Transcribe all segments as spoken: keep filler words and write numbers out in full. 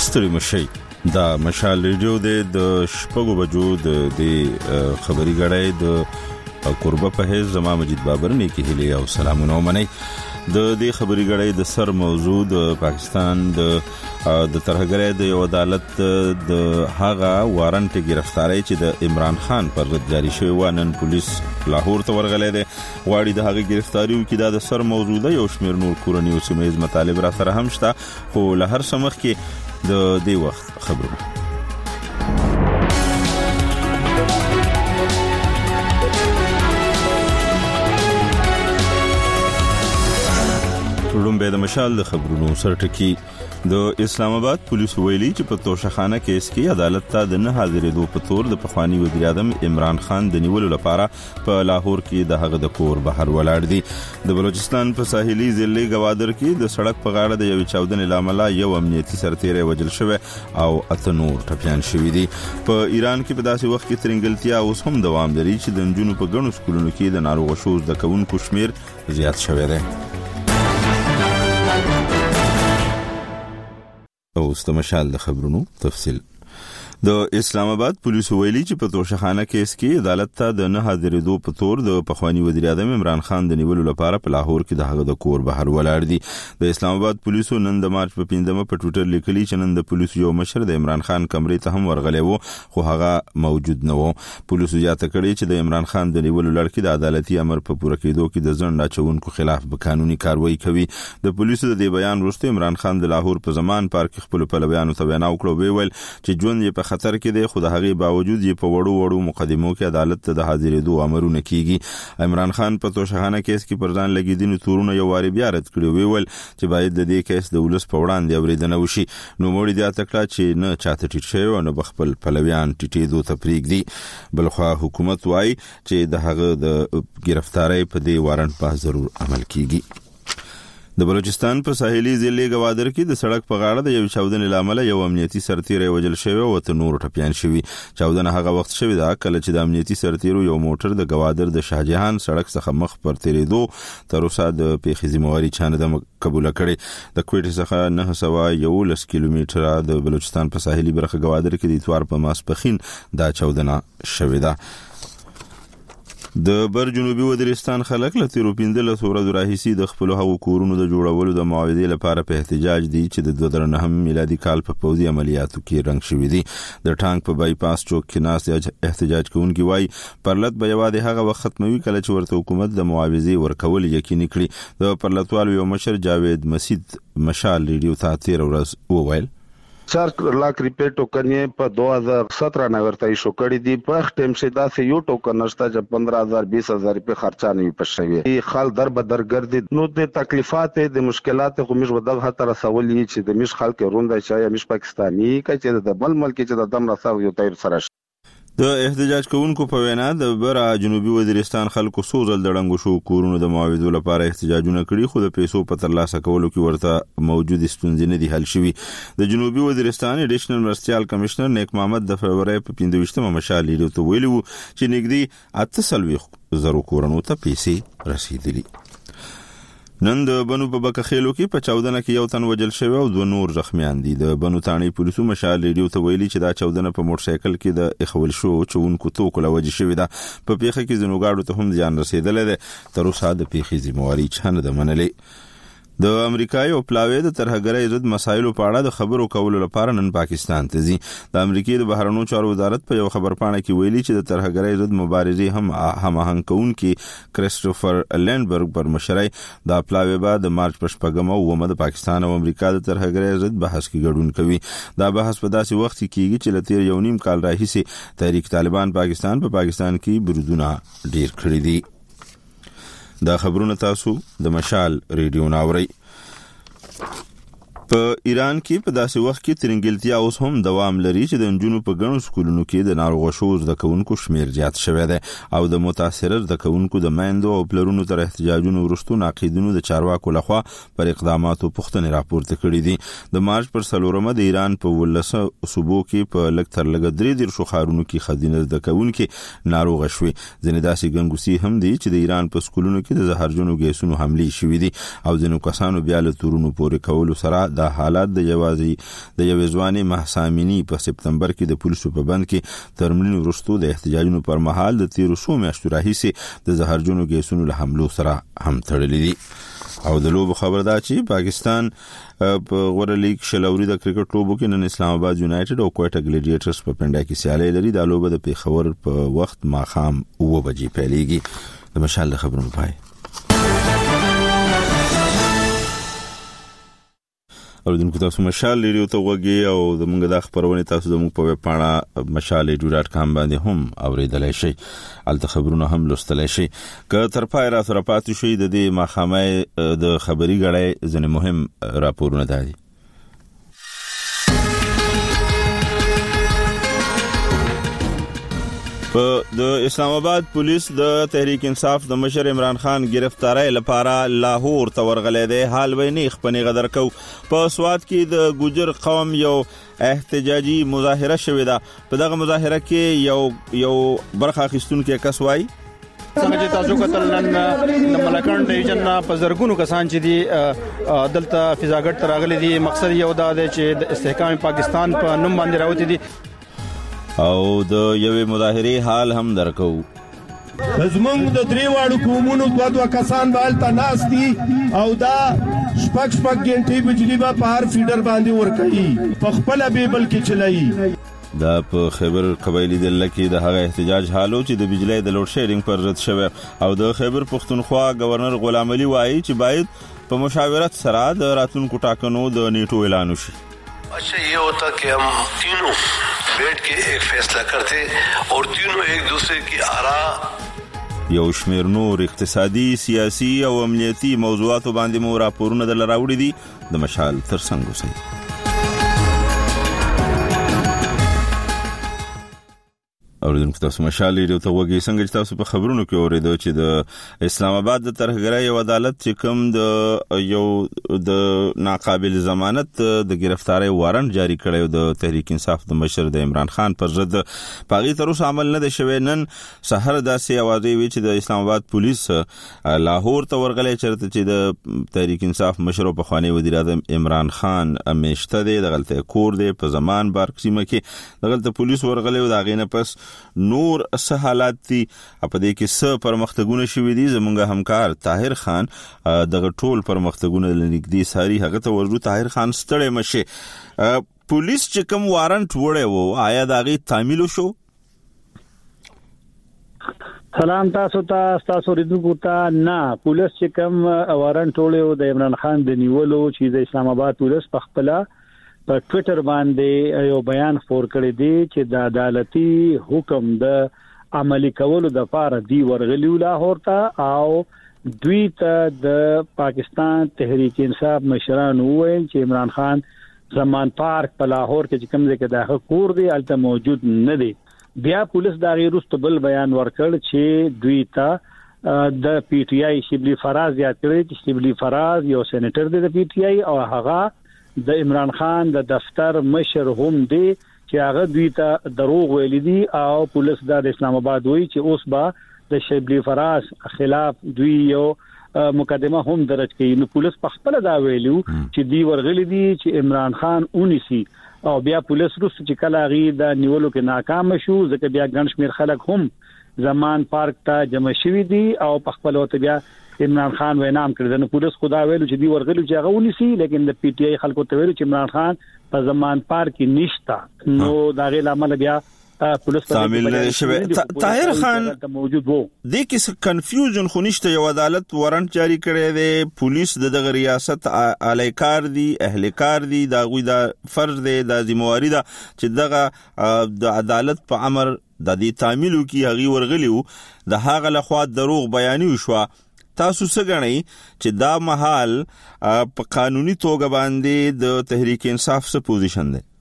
ستړي مشي دا مشال ریډیو د شپږو بجو د خبري غړای د قربه په هیڅ زما مجید بابر نه کې هلي او سلامونه ومني د دې خبري غړای د سر موضوع د پاکستان د د ترهګرۍ د یو عدالت د هغه وارنټ گرفتاری چې د عمران خان پر ضد جاری شوی و نن پولیس لاهور ته ورغلې ده واړي د هغه گرفتاریو کې د سر موضوع د یو شمیر نور کورنۍ او سیمایي مطالب را سره هم شته خو له هر سمخ کې د دې وخت خبرونه روم به د مشال د خبرونو سرټکی د اسلام آباد پولیس ویلي چې په توشخانه کیس کې عدالت ته د نه حاضرېدو په تور د پخوانی وزیر اعظم عمران خان د نیولو لپاره په لاهور کې د هغه د کور بهر ولاړ دي د بلوچستان په ساحلي ضلع گوادر کې د سړک په غاړه د یو چاودنې لامل یو امنیتي سرتیری وژل شوی او اته نور ټپيان شوي دي په ایران کې په داسې وخت کې ترنګلتیا اوس هم دوام لري چې د نجونو په ګڼو سکولونو کې د ناروغ شوو زده کوونکو شمیر زیات شوی دی او استمشال د خبرونو تفصیل د اسلام آباد پولیس ویلي چې په توشخانه کیس کې عدالت ته د نه حاضرېدو په تور د پخوانی وزیر اعظم عمران خان د نیولو لپاره په لاهور کې د هغه د کور بهر ولاړ دي د اسلام آباد پولیسو نن د مارچ په پنځمه په ټوئیټر لیکلي چې نن د پولیسو یو مشر د عمران خان کمرې ته هم ورغلی وو خو هغه موجود نه وو پولیسو زیاته کړي چې د عمران خان د نیولو لړ کې د عدالتي امر په پوره کېدو کې د ځنډ اچونکو خلاف به قانوني کاروایی کوي د پولیسو د دې بیان وروسته عمران خان د لاهور په زمان پارک خپل پلویانو ته وینا وکړه ویل چې ژوند یې په خطر کې دی خو د هغې باوجود یې په وړو وړو مقدمو کې عدالت ته د حاضرېدو امرونه کیږي عمران خان په توشخانه کیس کې پر ځان لګېدنې تورونه یو وارې بیا رد کړي ویل چې باید د دې کیس د ولس په وړاندې اورېدنه وشي نوموړي زیاته کړه چې نه چاته ټیټ شوی او نه به خپل پلویان ټیټېدو ته پرېږدي بلخوا حکومت وایي چې د هغه د گرفتارۍ په دې وارنټ په ضرور عمل کیږي د بلوچستان په ساحلي ضلع گوادر کې د سړک په غاړه د یو چاودنې لامل یو امنیتي سرتیری وژل شوی او ته نور ټپيان شوي چاودنه هغه وخت شوی دا کله چې د امنیتي سرتیرو یو موټر د گوادر د شاهجهان سړک څخه مخ پر تیرېدو تر اوسه د پیښې ذمہواري چانه د قبول کړي د کوټې څخه نه سوا یو لس کیلومتره د بلوچستان په ساحلي برخه گوادر کې د اتوار په ماسپخین دا چاودنه شوی ده د بر جنوبي وزیرستان خلک له تیرو پنځلس ورځو راهیسې د خپل هغو کورونو د جوړولو د معاوضې لپاره په احتجاج دي چې د دوه زره نهم میلادي کال په پوځي عملیاتو کې رنګ شوي دي د ټانک په بای پاس چوک کې ناست احتجاج کوونکي وایي پرلط به یوازې هغه وخت ختموي کله چې ورته حکومت د معاوضې ورکول یقیني کړي د پرلطوالو یو مشر جاوید مسید مشال ریډیو ته تیر ورځ وویل चार लाख रुपए टोकन ये पर दो हजार सत्रह नगर तय शो कड़ी दी पर टाइम से दा से यो टोकन नष्टा जब पंद्रह हजार बीस हजार रुपए खर्चा नहीं पशवे ये खाल दर बदर गर्दी नो दे तकलीफात दे मुश्किलात को मिश वदग हतर सवली च दे मिश खाल के रोंदा चाय मिश पाकिस्तानी का च د بل ملک چې د دم راسو یو تیر سره د احتجاج کوونکو په وینا د برا جنوبي وزیرستان خلکو سوزل دړنګو شو کورونو د معاوضو لپاره احتجاجونه کړي خو د پیسو په ترلاسه کولو کې ورته موجود ستونزې نه دي حل شوي د جنوبي وزیرستان ایډیشنل مرستيال کمشنر نیک محمد د فبراير په پنځه مشال لیدو ته ویلو چې نګدي اته سلوي زرو کورونو ته پیسې رسیدلي نن د بنو په بکخېلو کې په چاودنه کې یو تن وژل شوی او دوه نور زخمیان دي د بنو تانی پولیسو مشال ریډیو ته ویلي چې دا چاودنه په موټر سایکل کې د اخول شو چونکو توکو لوجه شوی ده په پیښه کې زنوګاړو ته هم ځان رسیدل ده تر اوسه د پیښې ذمہواري چانه د منلې د امریکای او پلاوی د ترهګرۍ ضد مسایلو په اړه د خبرو کولو لپاره نن پاکستان ته ځي د امریکای د بهرنیو چارو وزارت په یو خبرپاڼه کې ویلي چې د ترهګرۍ ضد مبارزې هم هماهنګ کوونکي کریسټوفر لینډبرګ پر مشرۍ د پلاوی بعد د مارچ په شپږمه او اومه د پاکستان او امریکا د ترهګرۍ ضد بحث کې ګډون کوي دا بحث په داسې وخت کې کیږي چې لتیر یو نیم کال راهیسې تحریک طالبان پاکستان په پا پاکستان کې برودونه ډیر کړی دي دا خبرونه تاسو د مشال ریډیو ناوري په ایران کې په داسې وخت کې ترنګلتیا اوس هم دوام لري چې د نجونو په ګڼو سکولونو کې د ناروغ شوو زده کوونکو شمیر زیات شوی دی او د متاثره زده کوونکو د میندو او پلرونو تر احتجاجونو وروسته ناقیدونو د چارواکو لخوا پر اقداماتو پوښتنې راپورته کړې دي د مارچ پر څلورمه د ایران په ولسه صوبو کې په لږ تر لږه درې دیرشو ښارونو کې ښځینه زده کوونکي ناروغه شوې ځینې داسې ګنګوسې هم دي چې د ایران په سکولونو کې د زهرجنو ګیسونو حملې شوې دي او ځینو کسانو بیا له تورونو پورې کولو سره دا حالات د یوازې د یوې ځوانې مهسا امینی په سپتمبر کې د پولیسو په بند کې تر مړینې وروسته د احتجاجونو پر مهال د تیرو څو میاشتو راهیسې د زهرجنو ګیسونو له حملو سره هم تړلې دي. او د لوبو خبر دا چې پاکستان په غوره لیگ شلوري د کرکټ لوبو کې نن اسلام آباد یونایټډ او کوټا ګلیډیټرز په پنډا کې سیالي لري. دا لوبه د پیښور په وخت ماښام اوه بجې پیلېږي. د مشال خبرونه پای او دغه تاسو مشال لري ته وګي او د موږ د خبرونه تاسو د موږ په ویب پاڼه مشال ډاټ کام باندې هم اوریدلای شئ. الته خبرونه هم لوستلای شئ. که تر پای را سره پاتې شئ د دې مخامه د خبري غړې ځنې مهم راپورونه دي. په د اسلام آباد پولیس د تحریک انصاف د مشر عمران خان گرفتاری لپاره لاهور ته ورغلی دی. حال ویني خپنی غدر کو په سوات کې د ګوجر قوم یو احتجاجي مظاهره شوې ده. په دغه مظاهره کې یو یو برخه اخیستونکو کس وایي څنګه چې تاسو کتل نن د ملکان ډیویژن په زرګونو کسان چې دي دلته فضاګټ تراغلي دي. مقصد یو دا دی چې د استحکام پاکستان په نوم باندې راوتی دي او د یوې مظاهرې حال هم درکو. زمونږ د درې واړو قومونو دوه دوه کسان به هلته ناست دي او دا شپږ شپږ ګنټې بجلي به په هر فیډر باندې ورکوي، په خپله بیبل کې چلایي. دا په خیبر قبایلی ضلع کې د هغه احتجاج حالو چې د بجلی د لوډ شیډینګ پر ضد شوی او د خیبر پښتونخوا گورنر غلام علي وایي چې باید په مشاورت سره د راتلونکو ټاکنو د نیټو اعلان وشي. अच्छा ये होता कि हम तीनों बैठ के एक फैसला करते और तीनों एक दूसरे की आरा یو شمیر نور اقتصادي سیاسي او امنیتي موضوعاتو باندې مو راپورونه دل راوړي دي. د مشال ترڅنګ اوسئ. اوریدونکو تاسو مشال لري ته وګورئ څنګه چې تاسو په خبرونو کې اوریدو چې د اسلام آباد د طرحګرای یو عدالت چې کوم د یو د ناقابل ضمانت د گرفتاری وارنټ جاری کړی د تحریک انصاف د مشر د عمران خان پر ضد پاغي تر اوسه عمل نه دی شوی. نن سحر داسې اوازې وی چې د اسلام آباد پولیس لاهور ته ورغلي چرته چې د تحریک انصاف مشر په خوانی وزیر اعظم عمران خان امشته دی دغلته کور دی په زمان بارک سیمه کې دغلته پولیس ورغلي او دا غینه پس نور څه حالات دي په دې کې څه پرمختګونه شوي دي. زمونږ همکار طاهر خان دغه ټول پرمختګونه لنګدي ساري هغه ته ورغو. طاهر خان ستړی مشه پولیس چې کوم وارنټ وړي وو آیا دا غي تعمیل شو؟ سلام تاسو ته تاسو ریدونکو ته نه پولیس چې کوم وارنټ وړي د عمران خان د نیولو چې د اسلام آباد پولیس په خپل په ټوئیټر باندې یو بیان خپور کړی دی چې د عدالتي حکم د عملی کولو د لپاره دی ورغلی لاهور ته او دوی ته د پاکستان تحریک انصاف مشران وویل چې عمران خان زمان پارک په لاهور کې کوم ځای کې دغه کور دی الته موجود نه دی. بیا پولیس دا غیر استبل بیان ورکړ چې دوی ته د پی ټی آی شبلی فراز یاد کړی چې شبلی فراز یو سېنیټر دی د پی ټی آی او هغه د عمران خان د دفتر مشر هم دی چې هغه دوی ته دروغ ویل دي او پولیس د اسلام آباد وایي چې اوس با د شبلی فراز خلاف دوی یو مقدمه هم درج کړي. نو پولیس په خپل دا ویلو چې دی ورغلي دي چې عمران خان اونیسی او بیا پولیس روس چې کله غي د نیولو کې ناکام شو ځکه بیا ګڼ شمیر خلک هم زمان پارک ته جمع شوي دي او په خپل وخت بیا عمران خان وینام کړی. نو پولیس خدا ویلو چې دی ورغلو چې هغه ونیسي لیکن د پی ټی آی خلکو ته ویلو چې عمران خان په زمان پارک کې نشتا. نو دا غي عمل بیا پولیس تعمیل شوی. طاهر خان موجود وو د کیس کنفیوژن خو نشته. یو عدالت وارنټ جاری کړی دی. پولیس د دغه ریاست الیکار دی اهلکار دی دا غوی دا فرض دی دا ذمہواری ده چې دغه د عدالت په امر د دې تعمیلو کې هغه ورغلیو د هغه لخوا دروغ بیانې وشو. تاسو څه غنئ چې دا محل په قانوني توګه باندې د تحریک انصاف څه پوزیشن دی؟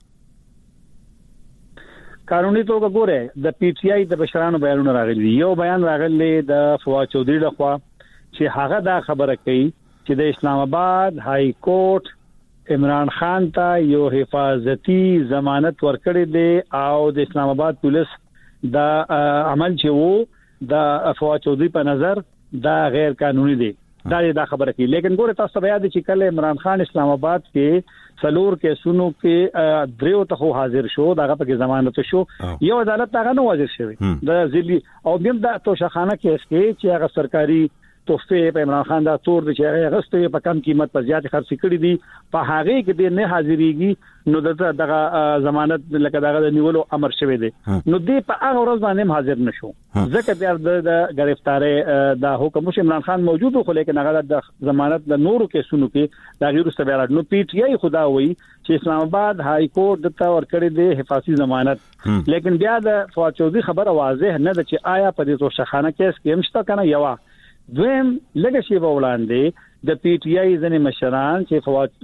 قانوني توګه ګوره د پی ټی آی د بشرانو بیانونه راغلي. یو بیان راغلی د فواد چودھری لخوا چې هغه دا خبره کوي چې د اسلام آباد های کورټ عمران خان ته یو حفاظتي ضمانت ورکړی دی او د اسلام آباد پولیس دا عمل چې وو د فواد چودھری په نظر دا غیر قانوني دی. دا دا خبره کی. لیکن ګوره تاسو بیا د چې کله عمران خان اسلام آباد کې سلور کې سونو کې دریو ته حاضر شو داغه په ضمانت شو یو عدالت هغه نو حاضر شوی د ځلی او بیم د توشخانه کې کې چې هغه سرکاري توفه په عمران خان دا تور دي چې هغه غسته په کم قیمت په زیات خرڅ کړي دي په هغه کې د نه حاضرېږي نو دغه دغه ضمانت لکه دغه نیولو امر شوی دی نو دی په هغه ورځ باندې حاضر نشو ځکه بیا د گرفتاری دا حکم شو عمران خان موجود خو لیکن هغه د ضمانت د نورو کې سونو کې دا غیر سره نو پی ټ آی خدا وایي چې اسلام آباد های کورټ د تا ور کړی دی حفاظتي ضمانت لیکن بیا د فواد چودھری خبره واضح نه ده چې آیا په دې توشخانه کیس کې مشته کنه یوا دویم لږ شی وړاندې د پی ټ آی ځنې مشران چې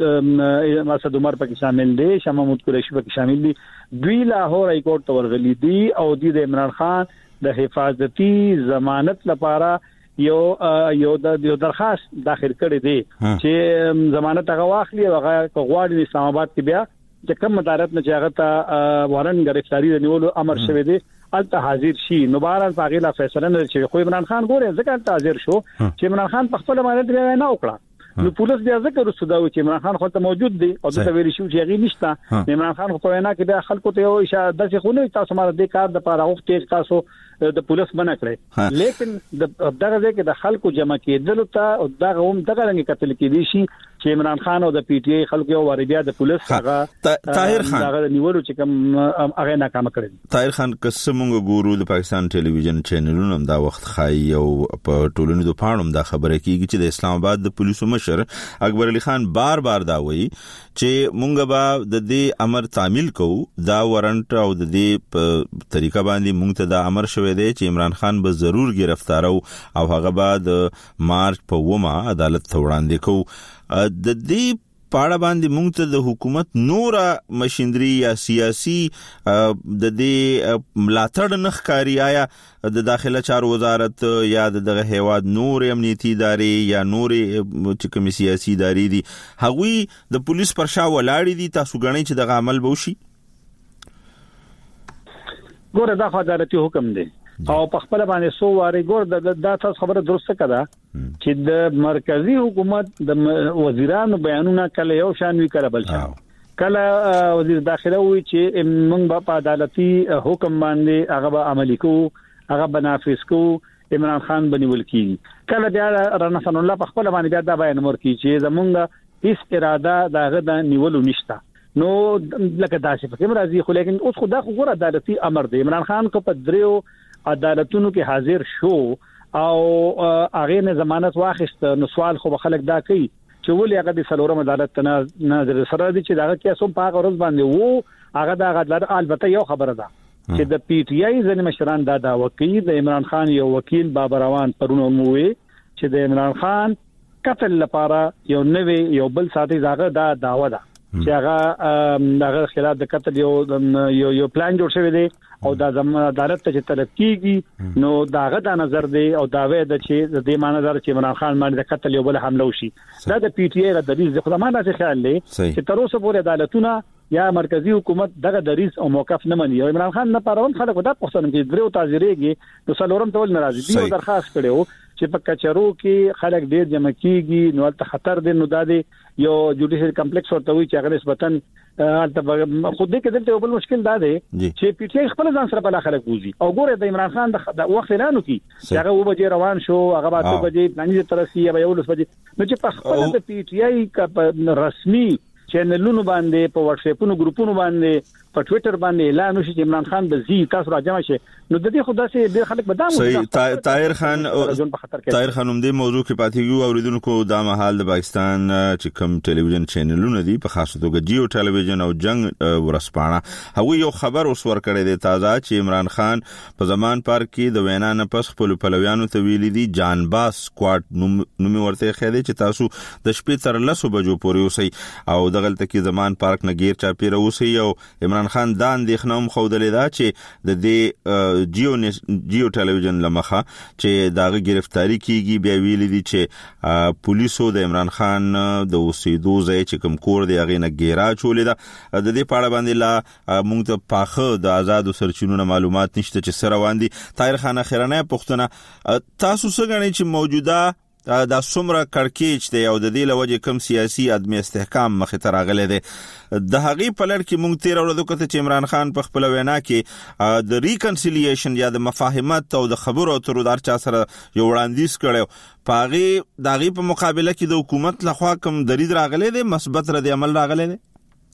فواد مسعود عمر پکې شامل دي شاه محمود قریشی پکې شامل دي دوی لاهور های کورټ ته ورغلي دي او د عمران خان د حفاظتي ضمانت لپاره یو یو د درخواست داخل کړی دی چې ضمانت هغه واخلي او هغه غواړي اسلام آباد کې بیا چې کوم عدالت نه چاغه ته وارن گرفتاری نیولو امر شوی دی الته حاضر شي نو بهر فاغیلا فیصله نه شي خو عمران خان ګوره ځکه الته حاضر شو چې عمران خان په خپل باندې نه وکړه نو پولیس بیا ځکه رسودا و چې عمران خان خو ته موجود دی او د ویل شو چې غي نشته عمران خان خو نه کې د خلکو ته یو اشاره د څه خو نه تاسو ماره د کار د پاره وخت تیز تاسو د پولیس منع کړی لیکن دغه ځکه د خلکو جمع کېدل ته او دغه هم دغه رنګ قتل کېدی شي چې عمران خان او د پی ټ آی خلکو یو واربیا د پولیس هغه طاهر خان هغه نیولو چې کوم هغه ناکام کړی طاهر خان قسمونګ ګورو د پاکستان ټلویزیون چینلونو دا وخت خای او په ټولنیزو پاڼو دا خبره کیږي چې د اسلام آباد د پولیسو مشر اکبر علي خان بار بار دا وایي چې مونږ به د دې امر تعمیل کوو دا وارنټ او د دې په طریقه باندې مونږ ته دا امر شوی دی چې عمران خان به ضرور گرفتار او هغه بعد مارچ په ومه عدالت ته وړاندې کوو د دې پاړه باندې مونږ ته د حکومت نورا مشندري یا سیاسي د دې ملاتړ نخکاری آیا د داخله چارو وزارت یا د هیواد نور امنیتي ادارې یا نور چې کوم سیاسي ادارې دي هغوی د پولیس پر شا ولاړ دي تاسو غنئ چې د عمل بوشي ګوره دا عدالتي حکم دی او په خپل باندې سو واره ګور د تاسو خبره درسته کړه چې د مرکزی حکومت د وزیرانو بیانونه کله یو شان وی کړه بل شان کله وزیر داخله وی چې موږ په عدالتي حکم باندې هغه عملي کوو هغه بنافذ کوو عمران خان بنول کی کله بیا رانا صلی الله په خپل باندې دا بیان ورکړي چې زمونږ هیڅ اراده داغه د نیولو نشته نو لکه داسې په کوم راځي خو لیکن اوس خدا خو ګور عدالتي امر دی عمران خان کو په دریو عدالتونو کې حاضر شو او هغه نه ضمانت واخیست نو سوال خو خلک دا کوي چې ولې هغه د سلورم عدالت نه نظر سره دي چې دا کې سم په غرض باندې وو هغه دا عدالت البته یو خبره ده چې د پی ټ آی ځنې مشران دا دا وکیل د عمران خان یو وکیل بابر روان پرونو موي چې د عمران خان قتل لپاره یو نوې یو بل ساتي زاغه دا داوا ده چې هغه دغه خلاف د قتل یو یو یو پلان جوړ شوی دی او دا زموږ عدالت ته طلب کیږي نو داغه د نظر دی او داوی د چې د دې معنی در چې عمران خان باندې د قتل یو بل حمله وشي دا د پی ټ آی د دریز د خدامت څخه خیال لري چې تر اوسه پورې عدالتونه یا مرکزی حکومت دغه دریز او موقف نه مني او عمران خان نه پرون خلک دا پښتنه کې درو تاجرېږي نو څلورم ټول ناراضي دي درخواست کړو چې په کچرو کې خلک ډېر جمع کیږي نو ته خطر دی نو دا دی یو جوډیشل کمپلیکس ورته وي چې هغه نسبتاً البته خو دې کې دلته بل مشکل دا دی چې پی ټ آی خپل ځان سره بل خلک وځي او ګوره د عمران خان د وخت اعلان وکي چې هغه و بجې روان شو هغه به څو بجې پلانې ترسي یا یو لس بجې نو چې په خپل د پی ټ آی کا رسمي چینلونو باندې په واتس اپونو ګروپونو باندې په ټوئیټر باندې اعلان وشي چې عمران خان به زی تاسو راځم شي نو د دې خدا سي ډېر خلک بدامو صحیح طاهر خان طاهر خان هم دې موضوع کې پاتېږي اوریدونکو دا مهال د پاکستان چې کوم ټلویزیون چینلونه دي په خاصه توګه جیو ټلویزیون او جنگ ورسپانه هغه یو خبر اوس ور کړی دی تازه چې عمران خان په زمان پارک کې د وینا نه پس خپل پلویانو ته ویلي دي جان باس سکواډ نوم ورته خېده چې تاسو د شپې تر لسو بجو پورې اوسئ او دغلته کې زمان پارک نه غیر چا پیر اوسئ او عمران خان دا اندېښنه خودلې دا چې د دې جیو جیو ټلویزیون لمخه چې داغه گرفتاری کیږي بیا ویلي دي چې پولیسو د عمران خان د اوسېدو ځای چې کوم کور دی هغه نه ګیرا چولې ده د دې پاړه باندې لا موږ ته پاخه د آزادو سرچینو معلومات نشته چې سره واندي طاهر خان اخرنه پښتنه تاسو څنګه چې موجوده دا څومره کړکېچ دی او د دې لوجه کم سیاسي عدم استحکام مخ ته راغلی دی د هغې په لړ کې مونږ تیر ورځ وکړه چې عمران خان په خپل وینا کې د ریکنسیلیشن یا د مفاهمت او د خبرو اترو د هر چا سره یو وړاندیز کړی په هغې د هغې په مقابله کې د حکومت لخوا کوم درید راغلی دی مثبت رد عمل راغلی دی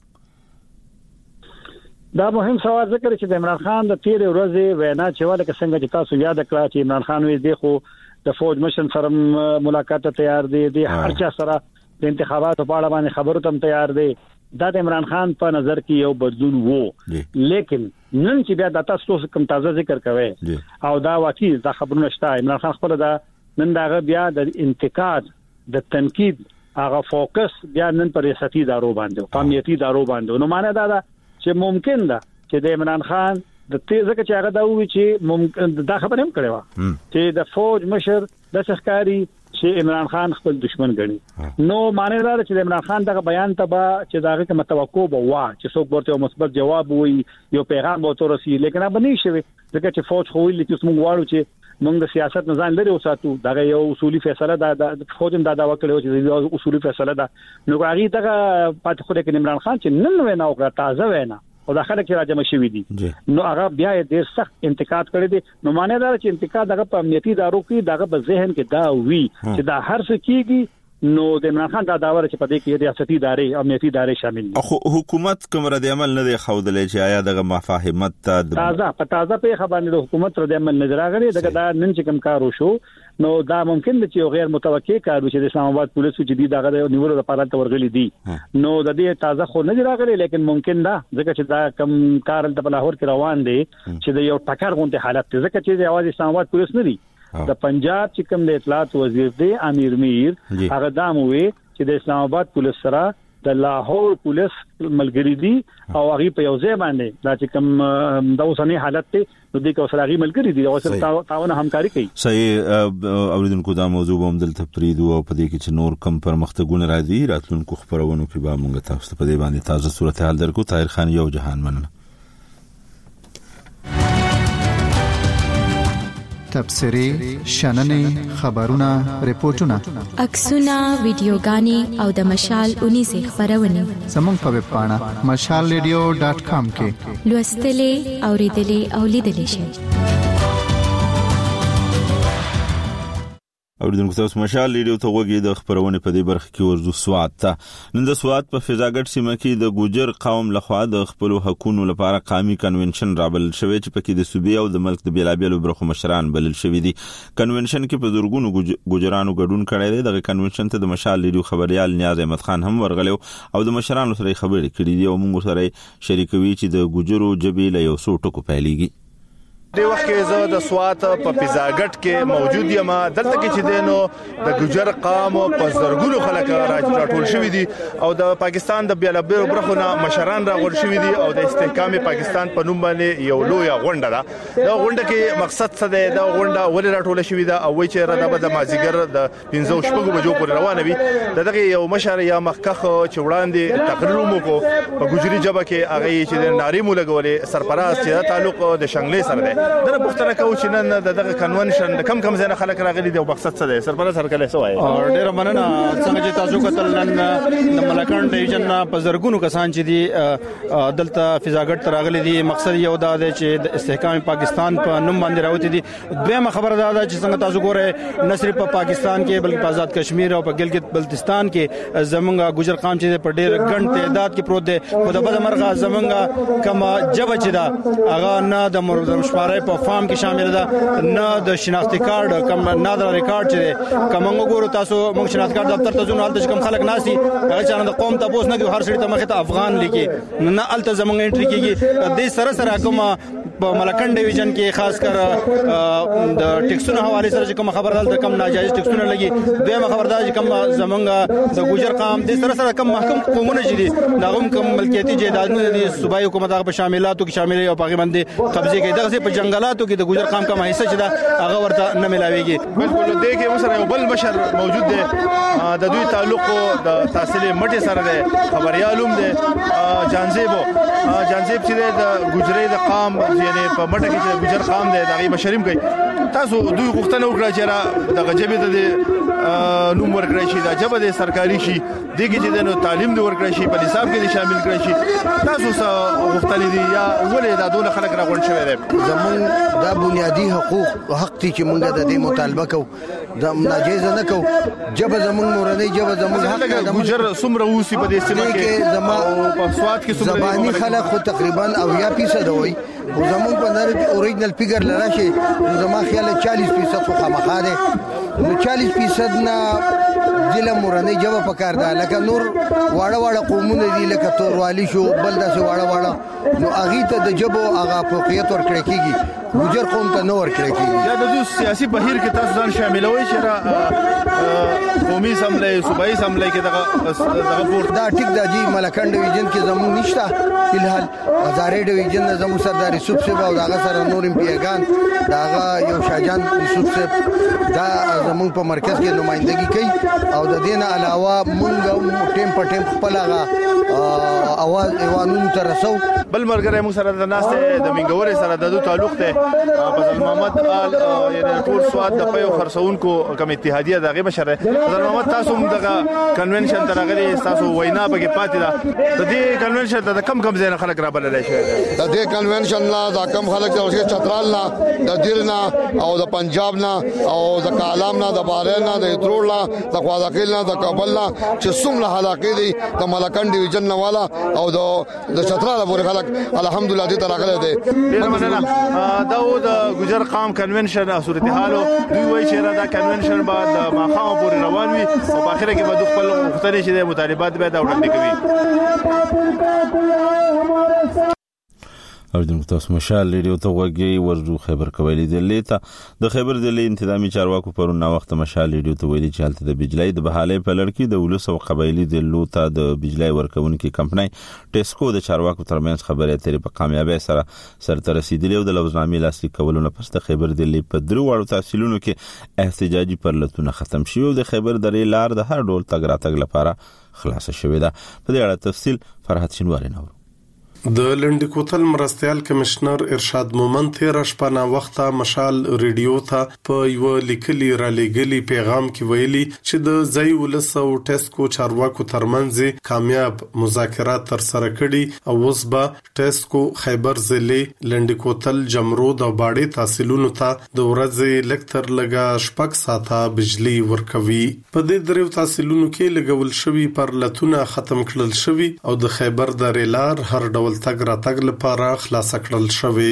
دا مهم سوال ذکر چې د عمران خان د تیر ورځې وینا چې ولکه څنګه چې تاسو یاد کړئ چې عمران خان وی دی خو د فوج مشن سره ملاقات ته تیار دی د هر چا سره د انتخاباتو په اړه باندې خبرو ته تیار دی دا د عمران خان په نظر کې یو بدلون وو لیکن نن چې بیا د تاسو کوم تازه ذکر کوي او دا واقعي دا خبرونه شته عمران خان خپل دا نن دا بیا د انتقاد د تنقید هغه فوکس بیا نن پر ریاستي ادارو باندې او امنیتي ادارو باندې نو معنی دا ده چې ممکن ده چې د عمران خان د تیزه کې هغه دا وی چې ممکن دا خبره هم کړې و چې د فوج مشر د سرکاري چې عمران خان خپل دشمن ګڼي نو معنی دا چې د عمران خان دغه بیان ته به چې داغه کوم توقع به وا چې څوک ورته مثبت جواب وي یو پیغام به تورسي لیکن به نه شي ځکه چې فوج خو ویل چې موږ واړو چې موږ د سیاست نه ځان لري وساتو دغه یو اصولي فیصله د فوج هم دا دا وکړو چې اصولي فیصله ده نو هغه دغه پات خو د عمران خان چې نن وینا وکړه تازه وینا او داخله کې راځم شوې دي نو هغه بیا ډېر سخت انتقاد کړی دي نو معنی دا چې انتقاد هغه په امنیتي ادارو کې دغه په ذهن کې دا وی چې دا هر څه کیږي نو د عمران خان دا داور چې په دې کې ریاستي ادارې امنیتي ادارې شامل دي خو حکومت کوم رد عمل نه دی خودلې چې آیا دغه مفاهمت تازه په تازه په خبرونه د حکومت رد عمل نه راغلي دغه دا نن چې کوم کار وشو نو دا ممکن دی چې غیر متوقع کار وشي د اسلام آباد پولیسو چې دی دغه نیولو لپاره ته ورغلي دي نو د دې تازه خو نه راغلي لیکن ممکن ده ځکه چې دا کم کار د لاهور کې روان دي چې د یو ټکر غونډه حالت ځکه چې د اواز اسلام آباد پولیس نه دي د پنجاب چې کوم د اطلاعات وزیر دی امیر میر هغه داموي چې د اسلام آباد پولیس سره د لاهور پولیس ملګری دي او هغه په یو ځای باندې دا چې کوم د اوسنۍ حالت ته د دې کو سره هغه ملګری دي او سره تعاون همکاري کوي صحیح اوریدونکو دا موضوع هم دلته پریدو او په دې کې چې نور کم پرمختګونه راځي راتلونکو خبرونو کې به موږ تاسو په دې باندې تازه صورتحال درکو طاهر خان یو جهان مننه تبصرې شننې خبرونه ریپورتونه عکسونه ویډیوګانې او د مشال اونې سه خبرونه زموږ په ویب پاڼه مشال ریډیو ډاټ کام کې لوستلې اوریدلې او لیدلې شئ اوریدونکو تاسو مشال ریډیو ته وګورئ د خبرونه په دې برخه کې ورزو سواد ته نن د سواد په فضاګټ سیمه کې د ګوجر قوم لخوا د خپل حقوقو لپاره قومي کنونشن رابل شوی چې پکې د صوبې او د ملک د بیلابیلو برخو مشران بلل شوی دي کنونشن کې په درګونو ګوجرانو ګډون کړی دی د کنونشن ته د مشال ریډیو خبريال نیاز احمد خان هم ورغلو او د مشرانو سره خبرې کړې دي او موږ سره شریکوي چې د ګوجرو جبې له یو څو ټکو پیلېږي د وخت کې زه د سوات په فضاګټ کې موجود یم دلته کې چې دینو د ګجر قوم په زرګونو خلک راټول شوي دي او د پاکستان د بیلابیلو برخو نه مشران راغونډ شوي دي او د استحکام پاکستان په نوم باندې یو لوی غونډه ده دا غونډه کې مقصد څه دی دا غونډه ولې راټول شوي ده او چې را د مازیګر د پنځه شپږو بجو پورې روانه وي دغه یو مشر یا مخکخ چې وړاندې تقریر مو کو په ګجري جبه کې هغه چې د ناری مو لګولې سرپرست چې تعلق د شنګلې سره ده دا پښتنه کوي چې نن دغه کنونشن کم کم ځنه خلک راغلي دي او مقصد څه دی سرپرست سره کله سوای ډیر مننه څنګه چې تاسو کتل نن د ملکان ډیویژن په زرګونو کسان چې دي دلته فضاګټ راغلي دي مقصد یو دا دی چې د استحکام پاکستان په نوم باندې راوتی دي دویمه خبره دا ده چې څنګه تاسو ګوره نه صرف په پاکستان کې بلکې په آزاد کشمیر او په ګلګت بلتستان کې زمونږ ګجر قوم چې په ډیر ګڼ تعداد کې پروت دي خو د بل مرغه زمونږ کما جبه چې دا هغه نه د مرزم شماره په فارم کې شامل ده نه د شناختی کارت کم نه د ریکارډ چې کوم وګورو تاسو موږ شناختی کارت دفتر ته ځو حالت کوم خلک ناسي هغه چې د قوم تاسو نه هر سړي ته مخه ته افغان لیکي نه الته زمونږ انټری کیږي د سره سره کوم په ملکان ډیویژن کې خاص کر د ټیکسونو حواله سره کوم خبردار د کم ناجایز ټیکسونو لګي دویمه خبردار چې کوم زمونږ د ګوجر قوم د سره سره کوم محکم قومونه چې دي داغم کوم ملکیتي جایدادونه دي صوبایي حکومت هغه په شاملاتو کې شامل او په باندې قبضه کوي دغه په جنگلاتو کې د ګوجر قوم کوم حصہ چې دا هغه ورته نه ملاويږي بالکل دې کې مثلا یو بل مشر موجود دی د دوی تعلق د تحصیل مټي سره دی خبريالوم دی جانزيبو جانزيب چې د ګوجري د قوم یعنی په مټه کې چې ګوجر قوم دی دغه مشریم کوي تاسو دوی غوښتنه وکړه چې را د غجبې د نوم ورکړی شي د جبه د سرکاري شي دغه چې د تعلیم د ورکړی شي په نصاب کې شامل کړی شي تاسو څه غوښتنې دي یا ولې دا ډول خلک راغون شوی دي زمون دا بنیادی حقوق او حق چې مونږ د دې مطالبه کوو دا ناجیز نه کوو جبه زمون مورنۍ جبه زمون حق د ګجر سمره اوسې په دې سیمه کې زما په سواد کې سمره زبانی خلک خو تقریبا او یا فیصد وي او زمون په نړۍ اوریجنل فیګر لراشي زما خیال چالیس فیصد خو خامخا ده نو چالیس فیصد نه ضلع مورنۍ جبه پکار ده لکه نور واړه واړه قومونه دي لکه توروالی شو بل داسې واړه واړه نو هغه ته د جبو هغه فوقیت ورکړی کیږي ګجر قوم ته نو ورکړی کیږي یا د سیاسي بهیر کې تاسو ځان شاملوي چې را قومي سملې صوبایي سملې کې دغه دغه پور دا ټیک دا جی ملکان ډیویژن کې زمون نشته فلحال هزارې ډیویژن زمو سردار یوسف صاحب او دغه سره نور امپیاګان دغه یو شاجان یوسف صاحب دا زمون په مرکز کې نمائندګي کوي او د دې نه علاوه مونږ ټیم په ټیم خپل هغه اواز ایوانونو ته رسو بل مرګره موږ سره د ناس د منګورې سره د تعلق ته فضل محمد آل یعنی ټول سواد د پیو خرڅونکو کوم اتحادیه دغه بشره فضل محمد تاسو دغه کنونشن ترغلي تاسو وینا به کې پاتې ده د دې کنونشن ته کم کم ځای خلک را بللای شي د دې کنونشن لا دا کم خلک چې چترال نه د دیرنا او د پنجاب نه او د کالام نه د بارل نه د ترول نه د خوازقیل نه د کابل نه چې څومره حلقې دي د ملکان ډیویژن نه والا او د د چترال پورې خلک الحمدلله دې ترغله دي دا د ګجر قام کنونشن صورتحال دوی وایي چې دا کنونشن بعد ماخام پورې روان وي او په اخر کې به خپل مختلف شي د مطالبات به دا وړاندې کوي اوریدونکو تاسو مشال ریډیو ته وګورئ ورجو خبر کوي د لیتا د خبر د لې انتظامی چارواکو پرون نا وخت مشال ریډیو ته ویلي چې حالت د بجلی د بحاله په لړ کې د ولس او قبایلی د لوتا د بجلی ورکونکو کمپنۍ ټیسکو د چارواکو ترمنځ خبرې اترې په کامیابی سره سرته رسیدلې او د لوزنامې لاسلیک کولو نه پس د خبر د لې په درو وړو تحصیلونو کې احتجاجي پرلتونه ختم شوي او د خبر درې لار د هر ډول تګ راتګ لپاره خلاص شوې ده په دې اړه تفصیل فرحت شینواری نور د لنډ کوتل مرستيال کمشنر ارشاد مومن تیر شپه نا وخته مشال ریډیو ته په یو لیکلي را لګلي پیغام کې ویلي چې د ځای ولس او ټیسکو چارواکو ترمنځ کامیاب مذاکرات تر سره کړي او اوس به ټیسکو خیبر ضلع لنډ کوتل جمرود او باړې تحصیلونو ته د ورځې لکتر لګا شپږ ساعته بجلی ورکوي په دې درو تحصیلونو کې لګول شوی پر لتونه ختم کړل شوی او د خیبر درې لار هر ډول تګ را تګ لپاره خلاص کړل شوی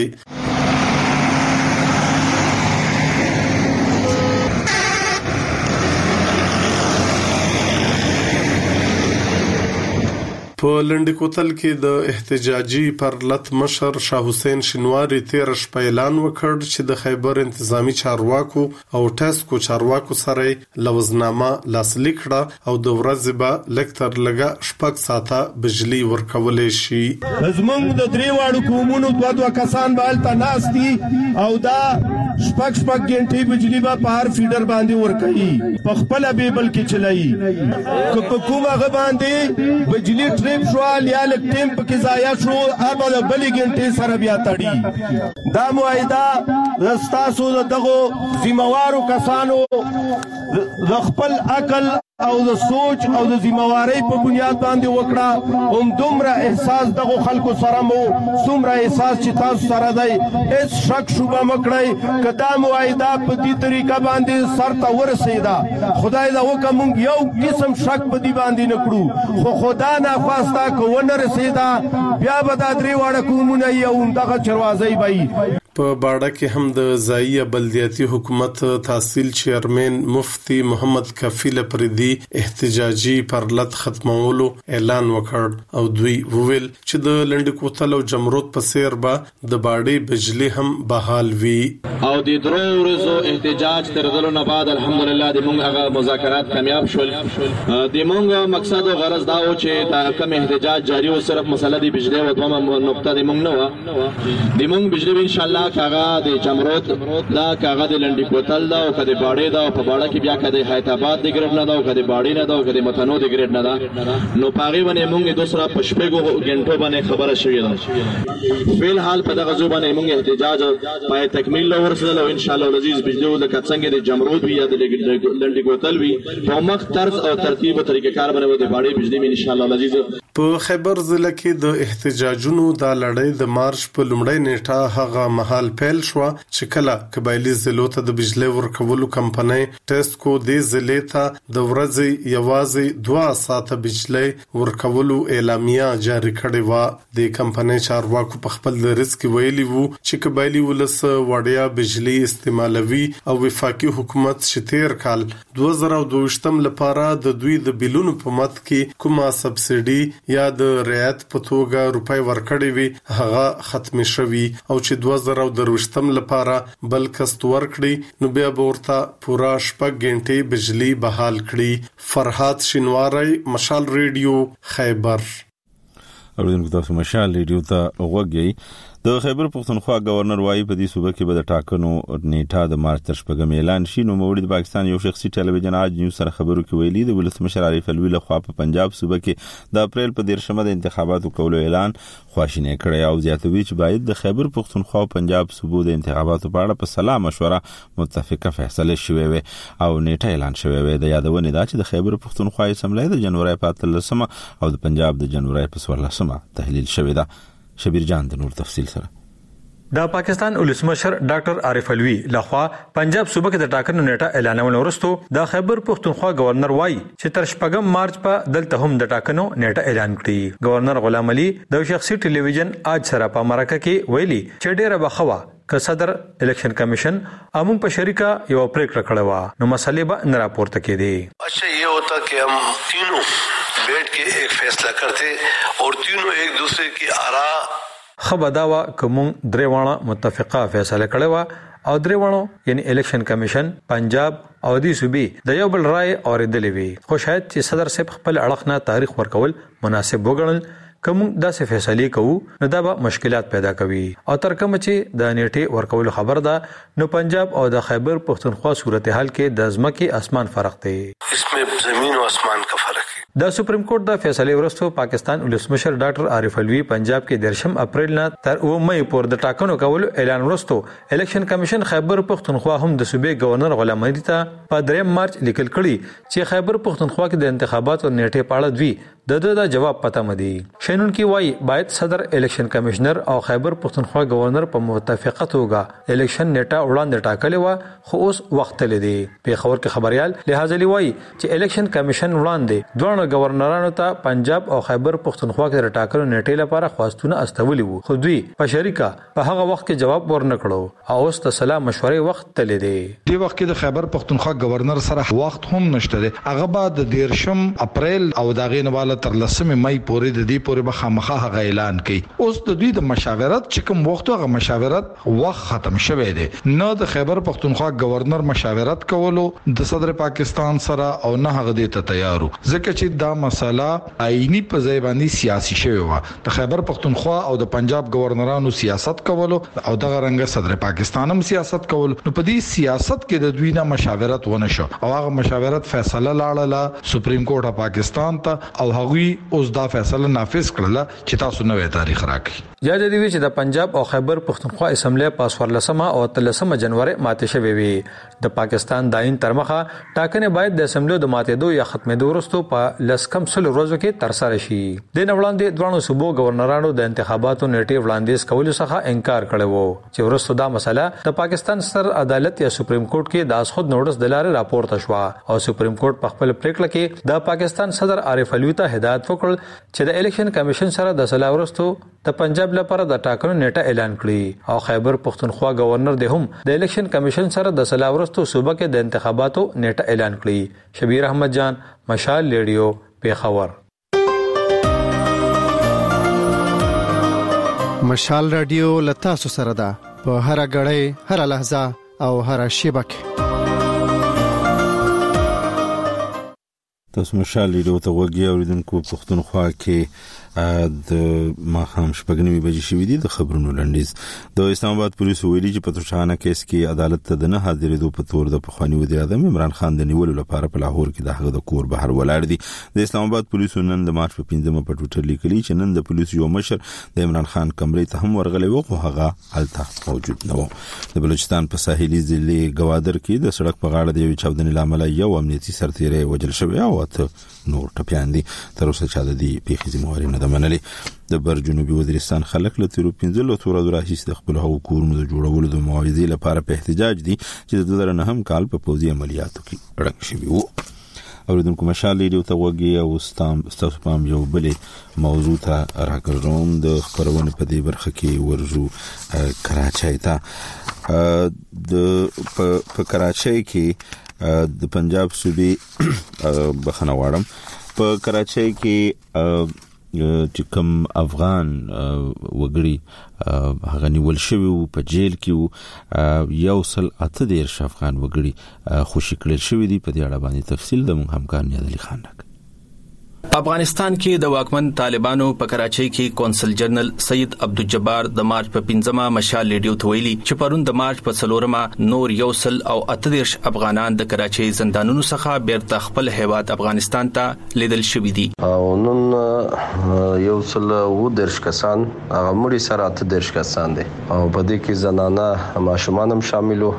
په لنډ کوتل کې د احتجاجي پرلت مشر شاه حسین شینواری تیر شپه اعلان وکړ چې د خیبر انتظامی چارواکو او ټیسکو چارواکو سره لوزنامه لاسلیک کړه او د ورځې به لکتر لګا شپږ ساعته بجلی ورکول شي زمونږ د درې واړو قومونو دوه دوه کسان بالته ناشتي او دا شپږ شپږ غنټې بجلی به په هر فیډر باندې ورکړي په خپل بیبل کې چلایي که په کومه غ باندې بجلی شوال یا لکټیم پکې ضایع شو اب د بلې ګنټې سره بیا تړي دا معاهده رستاسو دغه ذمہوارو کسانو د خپل عقل او د سوچ او د ذمہواری په بنیاد باندې وکړه هم دومره احساس دغه خلکو سره مو څومره احساس چې تاسو سره دی هیڅ شک شوبه مکړی کدا معاهده په دې طریقه باندې سر ته ورسېدا خدای دا وکم یو قسم شک په دې باندې نکړو خو خدا نه خواسته کو نه رسېدا بیا به دا درې واړه کومونه یو دغه چروازی بای په باړه کې هم د ځایي بلدیاتي حکومت تحصیل چیرمن مفتی محمد کفیل پردي احتجاجي پرلت ختمولو اعلان وکړ او دوی وویل چې د لنډ کوتل او جمرود په سیر به د باړې بجلی هم بحال وي او د درو ورځو احتجاج تر دلو نه بعد الحمدلله د موږ هغه مذاکرات کامیاب شول د موږ مقصد او غرض دا و چې دا کم احتجاج جاری او صرف مسله د بجلی او دوه نقطه د موږ نه و د موږ بجلی ان شاء الله کاغه د جمرود دا کاغه د لنډی کوتل دا او کده باړې دا په باړه کې بیا کده حیدرآباد د ګریډ نه دا او کده باړې نه دا او کده متنو د ګریډ نه دا نو پاغي باندې موږ دوسرا پښپېګو غنټو باندې خبره شوې ده. فعل حال په دغه ځوبانه موږ احتجاج پای تکمیل ورسره او ان شاء الله العزيز بجلو د کڅنګ د جمرود وی یا د لنډی کوتل وی په مخ طرز او ترتیب او طریقې کار باندې د باړې بجلی ان شاء الله العزيز. په خیبر ضلع کې د احتجاجونو د لړۍ د مارش په لومړۍ نیټه هغه مهال پیل شو چې کله قبایلی ضلعو ته د بجلی ورکولو کمپنۍ ټیسکو د ضلع ته د ورځې یوازې دوه ساعته بجلی ورکولو اعلامیه جاری کړې و. د کمپنۍ چارواکو په خپل درس کې ویلي وو چې قبایلی ولس وړیا بجلی استعمالوي او وفاقي حکومت شتیر کال دوه زره دوه ویشتم لپاره د دوی د بیلونو په مت کې کومه سبسيډي یا د رعایت په توګه روپۍ ورکړې وي هغه ختم شوي او چې دوه زره دوه ویشتم لپاره بل کست ورکړي نو بیا به ورته پورا شپږ غنټې بجلی بحال کړي. فرحات شینواری، مشال ریډیو، خیبر. اوریدونکو تاسو مشال ریډیو ته وګورئ. د خیبر پختونخوا گورنر وايي په دې صوبه کې به د ټاکنو نیټه د مارچ تر شپږم اعلان شي. نو موري د پاکستان یو شخصي ټلویزیون آج نیوز سره خبرو کې ویلي د ولسمشر عارف الوی له خوا په پنجاب صوبه کې د اپریل په دیرشمه د انتخاباتو کولو اعلان خواشینه کړی او زیاتوي چې باید د خیبر پختونخوا او پنجاب صوبو د انتخاباتو په اړه په سلا مشوره متفقه فیصله شوې وي او نیټه اعلان شوې وي. د یادونه ده چې د خیبر پختونخوا اسمبلی د جنوري په اتلسمه او د پنجاب د جنوري په څوارلسمه تحلیل شوې ده. شبیر جان د نور تفصیل سره. د پاکستان ولسمشر ډاکټر عارف الوی لخوا پنجاب صوبه کې د ټاکنو نیټه اعلانول وروسته د خیبر پختونخوا گورنر وای چې تر شپږم مارچ په دلته هم د ټاکنو نیټه اعلان کړي. گورنر غلام علي د شخصي ټلویزیون آج سره په مرکه کې ویلي چې ډیره بخوا ک صدر الیکشن کمیشن امون په شریکه یو پریکړه کړې و نو مسلې به نه راپورته کېدي. اچھا یہ ہوتا کہ ہم تینوں بیٹھ کے ایک فیصلہ کرتے اور تینوں ایک دوسرے کی آراء خبرداوا کوم دریوانه متفقه فیصله کړې و او دریوانو یعنی الیکشن کمیشن پنجاب او دی صوبې د یو بل رائے اوریدلې وي. خو شاید چې صدر صاحب خپل اړخ نه تاریخ ورکول مناسب وګڼل کوم داسې فیصله کوو نو دا به مشکلات پیدا کوي او تر کوم چې د نیټه ورکول خبر ده نو پنجاب او د خیبر پختونخوا صورتحال کې د ځمکې اسمان فرق دی. اسمه زمین او اسمان کا فرق ہے. د سپریم کورټ د فیصله ورستو پاکستان ولسمشر ډاکټر عارف الوی پنجاب کې درشم اپریل نه تر اوه مې پورې د ټاکنو کولو اعلان ورستو الیکشن کمیشن خیبر پختونخوا هم د صوبې گورنر غلام علي ته په دریم مارچ لیکل کړي چې خیبر پختونخوا کې د انتخاباتو نیټه پاړه دوی د د جواب پته مدي. شینون کې وای باید صدر الیکشن کمشنر او خیبر پختونخوا گورنر په موافقه توګه الیکشن نیټه وړاندې ټاکلې و خو اوس وخت لري. په خبر کې خبريال لحاظ لري وای چې الیکشن کمیشن وړاندې دوه گورنرانو ته پنجاب او خیبر پختونخوا کې ټاکنو نیټه لپاره خواستونه استولي وو خو دوی په شریکه په هغه وخت کې جواب ورنکړو او اوس ته سلام مشورې وخت لري. دی وخت کې د خیبر پختونخوا گورنر سره وخت هم نشته دی. هغه بعد د دیرشم اپریل او دغه نه والا تر لسمه مې پورې د دې پورې به خامخا هغه اعلان کړي. اوس د دوی د مشاورت چې کوم وخت هغه مشاورت وخت ختم شوه دی. نو د خیبر پختونخوا گورنر مشاورت کولو د صدر پاکستان سره او نه هغه دې ته تیارو ځکه چې دا مسله آئینی په ځای باندې سیاسي شوی و. د خیبر پختونخوا او د پنجاب گورنرانو سیاست کولو او دغه رنګ صدر پاکستان هم سیاست کول نو په دې سیاست کې د دوی نه مشاورت ونه شو او هغه مشاورت فیصله لاړه سپریم کورټ پاکستان ته او هغوی اوس دا فیصله نافذ کړله چې تاسو نوې تاریخ راکړي. یا د دې چې د پنجاب او خیبر پختونخوا اسمبلی په څوارلسمه او اتلسمه جنوري ماته شوې وي. د پاکستان داین ترمخه ټاکنې باید د اسمبلی د ماتېدو یا ختمېدو وروسته په لسکم سل ورځو کې تر سره شي. د نه وړاندې دوه صوبو گورنرانو د انتخاباتو نیټه وړاندیز کولو څخه انکار کړی وو چې ورسته دا مسله د پاکستان ستر عدالت یا سپریم کورټ کې د اسخود نوټس د لارې راپورته شو او سپریم کورټ په خپل پریکړه کې د پاکستان صدر عارف الوی ته هدایت وکړ چې د الیکشن کمیشن سره د سلا ورستو د پنجاب لپاره د ټاکنو نیټه اعلان کړي او خیبر پختونخوا گورنر د هم د الیکشن کمیشن سره د سلا ورستو صوبه کې د انتخاباتو نیټه اعلان کړي. شبیر احمد جان، مشال ریډیو، پیښور. مشال ریډیو لتا سره ده په هر غړې هر لحظه او هر شیبه کې. تاسو مشال ریډیو ته وګورئ اوریدونکو پښتونخوا کې د ماخام شپږنیمې بجې شوې دي د خبرونو لنډیز. د اسلام آباد پولیسو ویلي چې په توشانه کیس کې عدالت ته د نه حاضرېدو په تور د پخوانی وزیر اعظم عمران خان د نیولو لپاره په لاهور کې د هغه د کور بهر ولاړ دي. د اسلام آباد پولیسو نن د مارچ په پنځمه په ټویټر لیکلي چې نن د پولیسو یو مشر د عمران خان کمرې ته هم ورغلی و خو هغه هلته موجود نه و. د بلوچستان په ساحلي ضلع ګوادر کې د سړک په غاړه د یو چاودنې لامل یو امنیتي سرتیری وژل شوی او ته نور ټپیان دي. تر اوسه چا د دې پیښې ذمہواري نه ده منلې. د بر جنوبي وزیرستان خلک له تیرو پنځلو تورو راهیسې د خپل حقوقونو د جوړولو د معاوضې لپاره په احتجاج دي چې د دوه زره نهم کال په پوځي عملیاتو کې ړنګ شوي وو. اوریدونکو مشال ریډیو ته وګورئ او ستاسو پام یو بلې موضوع ته راګرځوم. د خبرونې په دې برخه کې ورځو کراچۍ ته. د په کراچۍ کې د پنجاب صوبې بخنه واړم په کراچۍ کې چې کوم افغان وګړي هغه نیول شوی وو په جیل کې وو یو سل اته دیرش افغان وګړي خوشی کړل شوی دي. په دې اړه باندې تفصیل د مونږ همکار نیاز علي خان راک. افغانستان کې د واکمن طالبانو په کراچۍ کې کونسل جنرال سید عبدالجبار د مارچ په پنځمه مشال ریډیو ته ویلي چې پرون د مارچ په څلورمه نور یو سل او اته دیرش افغانان د کراچۍ زندانونو څخه بیرته خپل هیواد افغانستان ته لیدل شوي دي. او نن یو سل و دیرش کسان هغه مړي سره اته دیرش کسان دي او په دې کې زنانه ماشومان هم شاملو.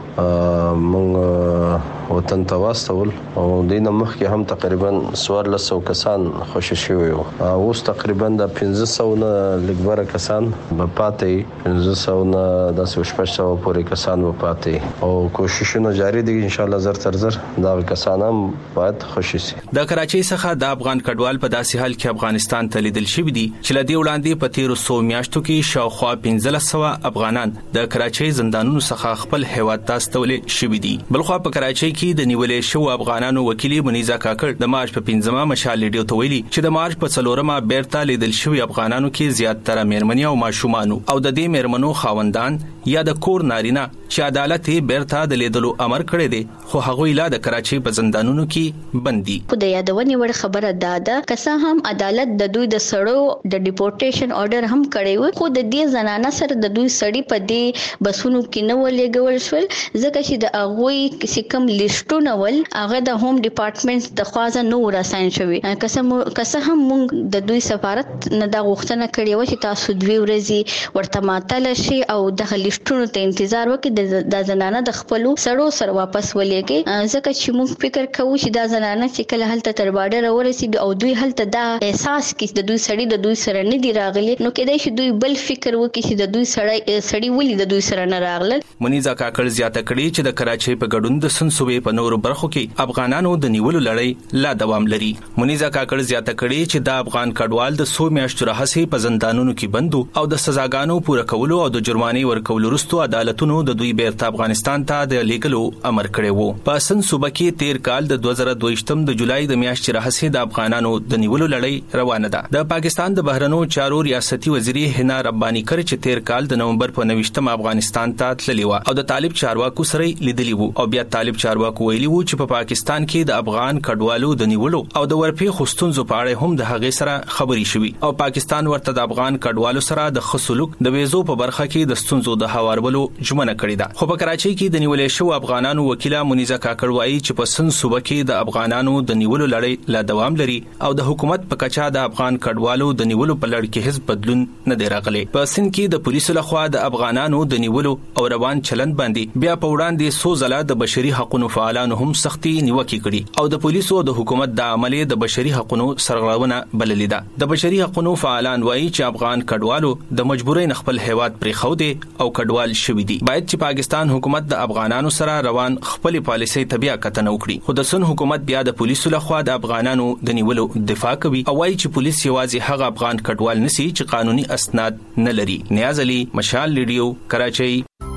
موږ وطن ته واستول او دینه مخکې هم تقریبا څوارلس سوه کسان خوشی شوی وو. اوس تقریبا د پنځه سوه نه لږ کسان به پاتې پنځه سوه نه داسې شپږ سوه پورې کسان به پاتې او کوششونه جاری دي. ان شاء الله زر تر زر دا کسان هم باید خوشی شي. د کراچۍ څخه د افغان کډوال په داسې حال کې افغانستان ته لیدل شوی دي چې لدی وړاندې په تیرو سو میاشتو کې شاوخوا پنځلس سوه افغانان د کراچۍ زندانونو څخه خپل هیواد ته استولې شوی دي. بلخوا په کراچۍ کې د نیولې شو افغانانو وکیل منیزا کاکړ د مارچ په پنځمه مشال ریډیو ته ویلي چې د مارچ په څلورمه بیرته لیدل شوی افغانانو کې زیاتره مېرمنې او ماشومان او د دې مېرمنو خاوندان یا د کور نارینه چې عدالت یې بیرته د لیدلو امر کړی دی خو هغه لا د کراچۍ په زندانونو کې بندي. په د یادونې وړ خبره ده ده که هم عدالت د دوی د سړو د ډیپورټیشن آرډر هم کړی و خو د دې زنانه سره د دوی سړی په دې بسونو کې نه ولېګول شول ځکه چې د هغوی کوم لیسټونه ول هغه د هوم ډپارټمنټ د خوازه نو راساین شوی. که هم موږ د دوی سفارت نه د غوښتنه کړې و چې تاسو دوی ورځي ورته ماتل شي او د لیسټونو ته انتظار وکړي د زنانه د خپل سړو سره واپس ولېږي ځکه چې موږ فکر کوو چې دا زنانه چې کله هلته تر بارډر ورسېږي او دوی هلته دا احساس کوي د دوی سړی د دوی سره نه دی راغلی نو کېدای شي دوی بل فکر وکړي چې د دوی سړی سړی ولې د دوی سره نه راغلل. منیزا کاکړ زیاته کړي چې د کراچۍ په ګډون د سنسوبې په نورو برخو کې افغانانو د نیولو لړۍ لا دوام لري. منیزا کاکړ زیاته کړي چې د افغان کډوال د سو میاشتو راهیسې په زندانونو کې بندو او د سزاګانو پوره کولو او د جرمانې ورکولو وروسته عدالتونو د دوی بیرته افغانستان ته د لیږلو امر کړی وو. په سن صوبه کې تیر کال د دوه زره دوه د جولای د میاشتې راهیسې د افغانانو د نیولو لړۍ روانه ده. د پاکستان د بهرنیو چارو ریاستي وزیري حنا رباني کړ چې تیر کال د نومبر په نوښتم افغانستان ته تللی و او د طالب چارواکو سره لیدلی وو او بیا طالب چارواکو ویلي وو چې په پاکستان کې د افغان کډوالو د نیولو او د ورپی خستونزو په اړه هم د هغې سره خبرې شوې او پاکستان ورته د افغان کډوالو سره د خصلوک د ویزو په برخه کې د ستونزو د هوارولو ژمنه کړې ده. خو په کراچۍ کې د نیولې شو افغانانو وکیله منیزا کاکړ وایي چې په سن صوبه کې د افغانانو د نیولو لړۍ لا دوام لري او د حکومت په کچا د افغان کډوالو د نیولو په لړ کې هیڅ بدلون نه دی راغلی. په سن کې د پولیسو لخوا د افغانانو د نیولو او روان چلند باندې بیا په وړاندې سو ځله د بشري حقوقو فعالانو هم سختي نیوکه کړي او د پولیسو او د حکومت د عملې د بشري حقوقو سرغړونه بللې ده. د بشري حقوقو فعالان وایي چې افغان کډوالو د مجبورۍ خپل هیواد پرې خو دي او کډوال شوي دي. باید چې پاکستان حکومت د افغانانو سره روان خپل پالیسي تبیا کتنه وکړي. خو د سن حکومت بیا د پولیسو لخوا د افغانانو د نیولو دفاع کوي او وايي چې پولیس یوازې هغه افغان کډوال نسی چې قانوني اسناد نه لري. نیاز علي، مشال ریډیو، کراچۍ.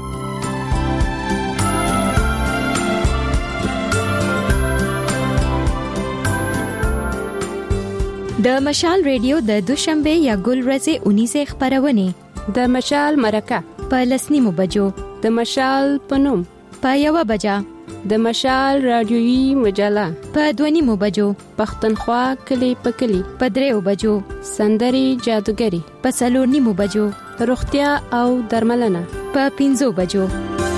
د مشال ریډیو د دوشنبه یا ګل ورځې اونیزه خبرونه د مشال مرکه په لسنیمو بجو د مشال پنوم په یو بجا د مشال رادیويي مجله په دوه نیمو بجو پښتونخوا کلی په کلی په دریو بجو سندري جادوګری په څلور نیمو بجو روغتیا او درملنه په پنځو بجو.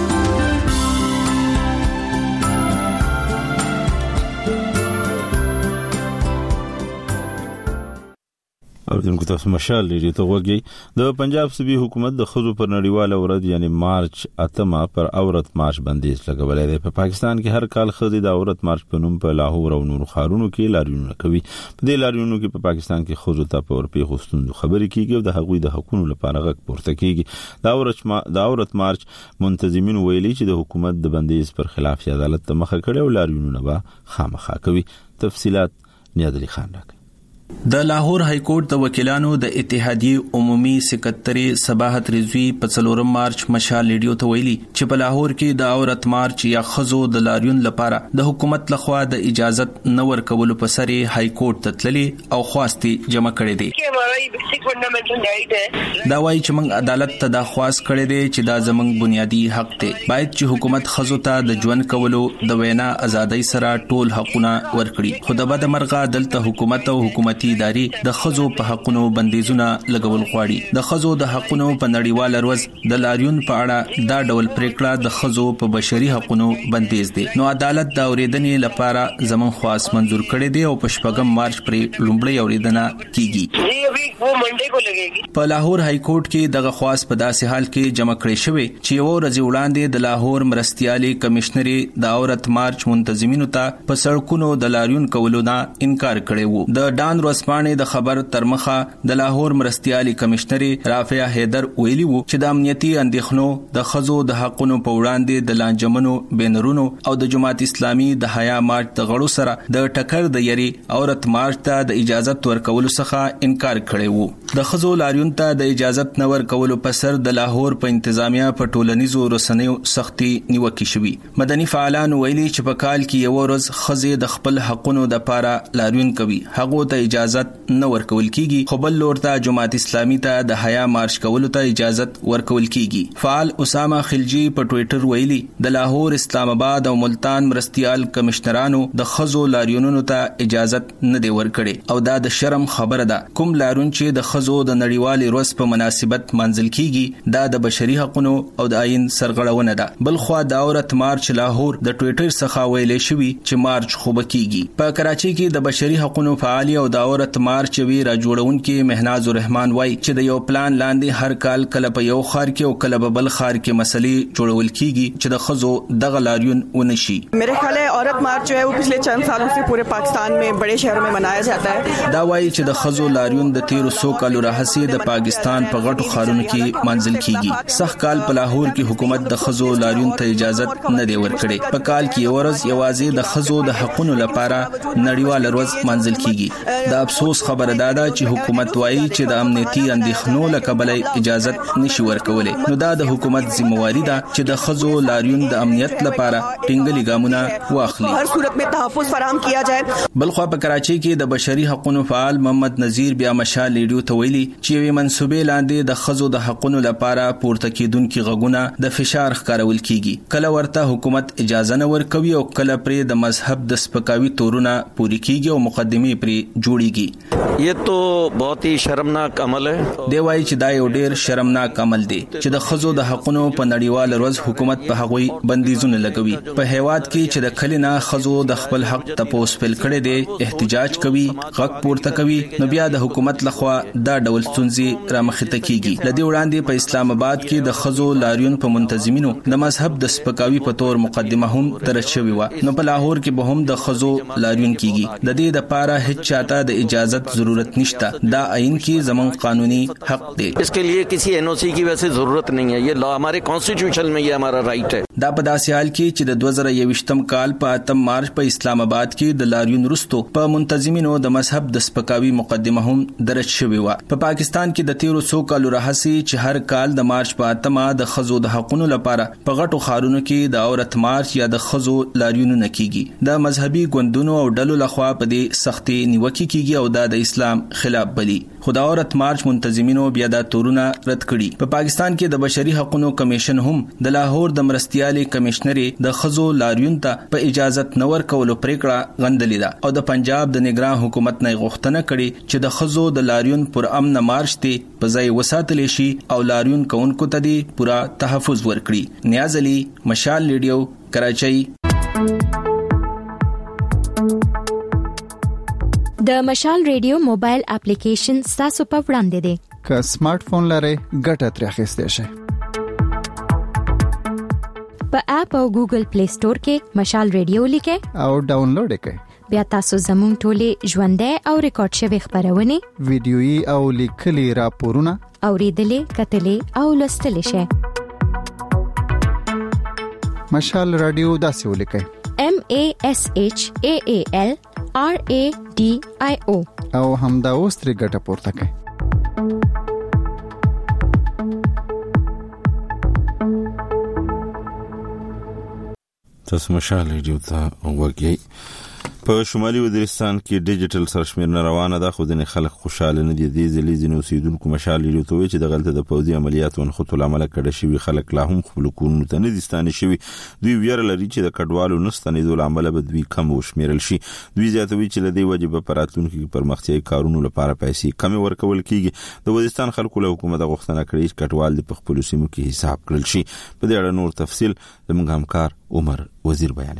اوردونکو تاسو مشال لري ته وګي د پنجاب صوبې حکومت د خزو پر نړیواله ورځ یعنی مارچ اتمه پر عورت مارچ بندیز لګولې ده. په پاکستان کې هر کال خزې د عورت مارچ په نوم په لاهور او نور ښارونو کې لاریونونه کوي. په دې لاریونونو کې په پاکستان کې خزو ته په ورپی خوستوند خبرې کیږي او د هغوی د حقوقو لپاره غږ پورته کیږي. د عورت ما... د عورت مارچ منتظمین ویلي چې د حکومت د بندیز پر خلاف عدالت ته مخه کړي او لاریونونه به خامخا کوي. تفصيلات نیاد علي خان راکړي. د لاهور های کورټ د وکیلانو د اتحادیې عمومي سکرټري صباحت رضوی په څلورم مارچ مشال ریډیو ته ویلي چې په لاهور کې د عورت مارچ یا خزو د لاریون لپاره د حکومت لخوا د اجازت نه ورکولو په سر های کورټ ته تللي او خواستي جمع کړي دي. دا وایي چې موږ عدالت ته دا خواست کړي دي چې دا زموږ بنیادی حق دی. باید چې حکومت خزو ته د ژوند کولو د وینا ازادۍ سره ټول حقونه ورکړي. خو د بد مرغه دلته حکومت او حکومت اداري د خزو په حقونو بندیزونه لګول غواړي. د خزو د حقونو په نړیواله ورځ د لاریون په اړه دا ډول پریکړه د خزو په بشري حقونو بندیز دي. نو عدالت د اوریدنې لپاره زمون خواص منزور کړي دي او په شپږم مارچ پرې لومړی اوریدنه کیږي. په لاهور های کورټ کې دغه خواص په داسې حال کې جمع کړي شوی چې یو ورځ وړاندې د لاهور مرستيالي کمشنري د عورت مارچ منتظمینو ته په سړکونو د لاریون کولو نه انکار کړی وو. د ډان ورځپاڼې د خبر تر مخه د لاهور مرستيالي کمشنري رافع حیدر ویلي وو چې د امنیتي اندېښنو د خزو د حقونو په وړاندې د لانجمنو بینرونو او د جماعت اسلامي د حیا مارچ د غړو سره د ټکر د یری عورت مارچ ته د اجازت ورکولو څخه انکار کړی وو. د خزو لاریون ته د اجازت نه ورکولو په سر د لاهور په انتظامیه په ټولنیزو رسنیو سختي نیوکه شوې. مدني فعالان ویلي چې په کال کې یو ورځ خزې د خپل حقونو د پاره لاریون کوي. هغه ته اجازت نه ورکول کیږي خو بل لور ته جماعت اسلامي ته د حیا مارچ کولو ته اجازت ورکول کیږي. فعال اسامه خلجی په ټوئیټر ویلي د لاهور اسلام آباد او ملتان مرستيال کمشنرانو د خزو لاریونونو ته اجازت نه دی ورکړي او دا د شرم خبره ده. کوم لاریون چې د خزو د نړیوالې ورځ په مناسبت منځل کیږي دا د بشري حقوقو او د آئین سرغړونه ده. بل خو د عورت مارچ لاهور د ټوئیټر څخه ویلې شوی چې مارچ خوب کیږي. په کراچي کې د بشري حقوقو فعال او د عورت مارچ وی را جوړونکو مهناز الرحمن وای چې د یو پلان لاندې هر کال کله په یو خار کې او کله په بل خار کې مسلې جوړول کیږي چې د خزو دغه لاریون ونشي. میرے خیال ہے عورت مارچ جو ہے وہ پچھلے چند سالوں سے پورے پاکستان میں بڑے شہروں میں منایا جاتا ہے. دا وای چې د خزو لاریون د تیرو سو کالو راهسي د پاکستان په غټو خارونو کې منځل کیږي. سخ کال په لاهور کې حکومت د خزو لاریون ته اجازت نه دی ورکړي. په کال کې ورځ یوازې د خزو د حقوقو لپاره نړیواله ورځ منځل کیږي. د افسوس خبره ده چې حکومت وایي چې د امنیتي اندېښنو له کبله اجازت نشي ورکولای. نو دا د حکومت ذمہواری ده چې د خزو لاریون د امنیت لپاره ټینګلي ګامونه واخلي. هر صورت میں تحفظ فراهم کیا جائے. بلخو په کراچي کې د بشري حقوقو فعال محمد نذیر بیا مشال ریډیو ته ویلي چې وی منسوبې لاندې د خزو د حقوقو لپاره پورته کیدونکو غږونه د فشار ښکارول کیږي. کله ورته حکومت اجازه نه ورکوي او کله پرې د مذهب د سپکاوي تورونه پوری کیږي او مقدمه پرې جوړیږي. یہ تو بہت ہی شرمناک عمل ہے. دی وایي چې دا یو ډیر شرمناک عمل دی چې د خزو د حقوقو په نړیواله ورځ حکومت په هغوی بندیزونه لګوي. په هیواد کې چې د کلینا خزو د خپل حق تپوس فل کړي دي احتجاج کوي غږ پورته کوي نو بیا د حکومت لخوا دا ډول ستونزې رامخته کیږي. لدی وړاندې په اسلام آباد کې د خزو لاریون په منتظمینو د مذهب د سپکاوي په تور مقدمه هم درج شوی و. نو په لاهور کې به هم د خزو لاریون کیږي. د دې د پاره هیڅ چاته د اجازت ضرورت نشته. دا آئین کی زمون قانونی حق دے. اس کے لیے کسی این او سی کی ویسے ضرورت نہیں ہے. یہ لا ہمارے کانسٹیٹیوشن میں یہ ہمارا رائٹ ہے. دا په داسې حال کې چې د دوه زره یوویشتم کال په اتم مارچ په اسلام آباد کې د لاریون وروسته په منتظمینو د مذهب د سپکاوي مقدمه هم درج شوی و. په پاکستان کې د تیرو سو کالو راهسي چې هر کال د مارچ په اتمه د خزو د حقوقو لپاره په غټو خارونو کې د عورت مارچ یا د خزو لاریونونه کیږي. د مذهبي ګوندونو او ډلو لخوا په دې سختي نیوکه کیږي او دا د اسلام خلاف بلی. خداورت مارچ منتظمینو بیا دا تورونه رد کړي. په پاکستان کې د بشري حقوقو کمیشن هم د لاهور د مرستيالي کمشنري د خزو لاریون ته په اجازت نور کولو پریکړه غندلې ده او د پنجاب د نگران حکومت نه غوښتنه کړي چې د خزو د لاریون پر امن مارچ ته په ځای وساتل شي او لاریون کوونکو ته دی پورا تحفظ ورکړي. نیاز علي، مشال ریډیو، کراچۍ. د مشال ریډیو موبایل اپلیکیشن تاسو په وړاندې دی. که سمارټ فون لرئ ګټه ترې اخیستئ شئ. په اپ او ګوګل پلی سٹور کې مشال ریډیو لیکئ او ډاونلوډ یې کړئ. بیا تاسو زموږ ټولې ژوندۍ او ریکارډ شوی خبرونه، ویډیويي او لیکلي راپورونه اوریدلې، کتلې او لوستلې شئ. مشال رادیو داسې ولیکئ: M A S H A A L R A D I O او همدا اوس ترې ګټه پورته کړئ. تاسو مشال ریډیو ته وګورئ. په شمالي وزیرستان کې ډیجیټل سرشمېرنه روانه ده، خو ځینې خلک خوشاله نه دي. د ځلې ځینې اوسیدونکو مشال ریډیو ته وایي چې د غلطه د پوځي عملیاتو ونښتو له امله کډه شوي خلک لا هم خپلو کورونو ته نه دي ستانه شوي. دوی ویره لري چې د کډوالو نه ستنېدو له امله به دوی کم وشمېرل شي. دوی زیاتوي چې له دې وجې به په راتلونکي کې پرمختیایي کارونو لپاره پیسې کمې ورکول کېږي. د وزیرستان خلکو له حکومت غوښتنه کړې چې کډوال د په خپلو سیمو کې حساب کړل شي. په دې اړه نور تفصیل زموږ همکار عمر وزیر بیانوي.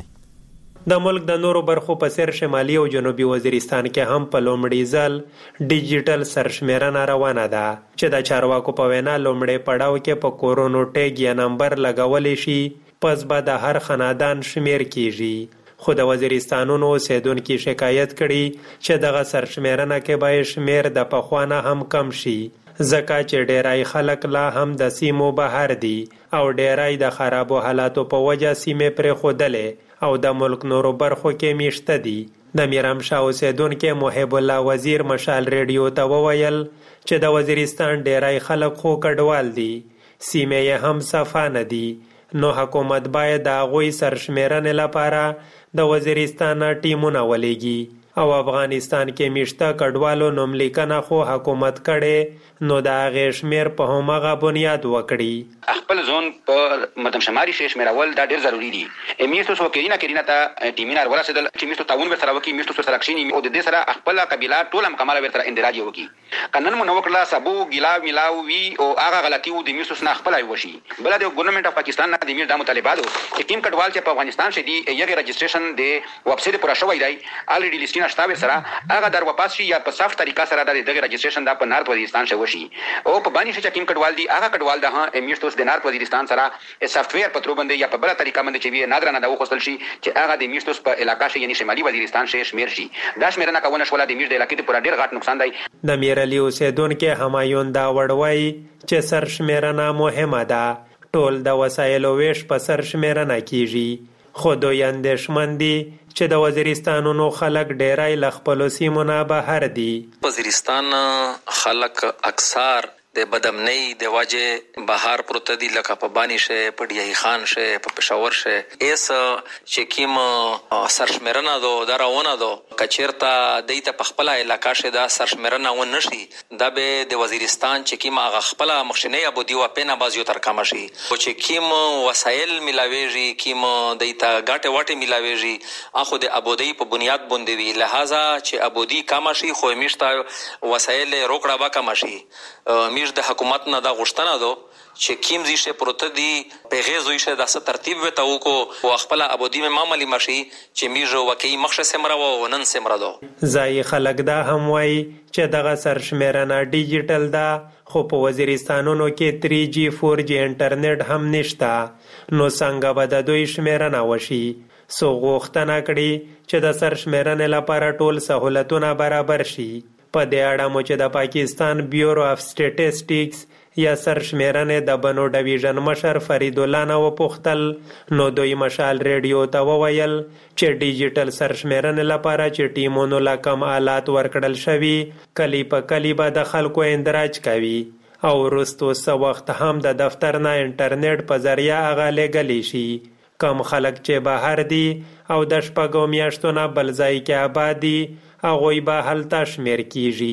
د ملک د نورو برخو په سر شمالي او جنوبي وزیرستان کې هم په لومړي ځل ډیجیټل سرشمېرنه روانه ده چې د چارواکو په وینا لومړی پړاو کې په کورونو ټیګ یا نمبر لګولې شي، پس به د هر خاندان شمیر کیږي. خو د وزیرستانونو اوسیدونکو شکایت کړي چې دغه سرشمېرنه کې به شمیر د پخوانه هم کم شي، ځکه چې ډیرای خلک لا هم د سیمو بهر دي او ډیرای د خرابو حالاتو په وجه سیمې پرې خودلې او د ملک نورو برخو کې میشته دي. د میرامشاه اوسیدونکو محب الله وزیر مشال ریډیو ته وویل چې د وزیرستان ډیرای خلک خو کډوال دي، سیمې یې هم صفا نه دي، نو حکومت باید د هغوی سرشمېرنې لپاره د وزیرستان ټیمونه ولېږي او افغانستان کې میشته کډوالو نوملیکنه خو حکومت کړي، نو د هغې شمیر په همغه بنیاد وکړي. خپل ځون په مردم شماري شمیرول دا ډېر ضروري دي. میشتو سو کېرینه کېرینه ته ټیمونه ورسېدل چې میشتو تعاون ورسره وکړي، میشتو سره کښیني او د دې سره خپله قبیله ټوله مکمله ورسره اندراج وکړي. که نن مو نه وکړله سبو ګیلا میلاو وي او هغه غلطي و د میشتو نه خپله وشي. بله د ګورنمنټ اف پاکستان نه د میشت دا مطالبه ده چې کوم کډوال چې په افغانستان شي دي یغې رجسټریشن د ویبسایټ پوره شوی دی، الریډي لیسټینګ شته ورسره، هغه در واپس شي یا په صاف طریقه سره د دغه رجسټریشن دا په نارت وزیرستان شوی شي او په باندې چې کوم کډوال دي هغه کډوال ده میشتو د نارت وزیرستان سره سافټویر په ترو باندې یا په بل طریقه باندې چې وی نادرانه دا وخصل شي چې هغه د میشتو په علاقې شي یعنی شمالي وزیرستان شي شمیر شي. دا شمیرنه کوونه شوله د میشت د علاقې پر ډیر غټ نقصان دی. د میرلی اوسیدونکو همایون دا وړوي چې سرشمیرنه مهمه ده، ټول د وسایلو ویش په سرشمیرنه کیږي، خو دوی اندېښمن دي چې د وزیرستانونو خلک ډیرای له خپلو سیمو نه بهر دي. وزیرستان خلک اکثر د بدامنۍ د واجه بهار پروت دي، لکه په بانی شه، په ډیای خان شه، په پېښور شه. ایس چې کیم سرشمیرنه دو دراونه دو کچیرته دیته په خپل علاقې شه دا سرشمیرنه و نشي، دا به د وزیرستان چې کیم هغه خپل مخشنی ابودی و پنه بازیو تر کم شي، او چې کیم وسایل ملاويږي، کیم دیته غاټه واټه ملاويږي، اخو د ابودی په بنیاد باندې وی، لہذا چې ابودی کم شي خو میشته وسایل روکړه با کم شي. میش د حکومت نه دا غوښتنه ده چې کیم زیشه پروت دي په غیزویشه د څه ترتیب وته وکو او خپل ابودی مې معاملې مشي چې میژو وکي مخشه سمره و نن سمره ده. ځای خلک دا هم وایي چې دغه سرشمیرنه ډیجیټل ده، خو په وزیرستانونو کې تری جی فور جی انټرنیټ هم نشته، نو څنګه به د دوی شمیرنه وشي. سو غوښتنه کړي چې د سرشمیرنې لپاره ټول سہولتونه برابر شي. په دې اړه مو چې د پاکستان بیورو اف سټیټسټکس یا سرشمیرنې د بنو ډویژن مشر فرید الله نه وپوښتل، نو دوی مشال ریډیو ته وویل چې ډیجیټل سرشمیرنې لپاره چې ټیمونو له کم آلات ورکړل شوي، کلی په کلی به د خلکو اندراج کوي او وروستو څه وخت هم د دفتر نه انټرنیټ په ذریعه هغه لیږلی شي. کم خلک چې بهر دي او د شپږو میاشتو نه بل ځای کې آباد دي هغوی به هلته شمیر کیږي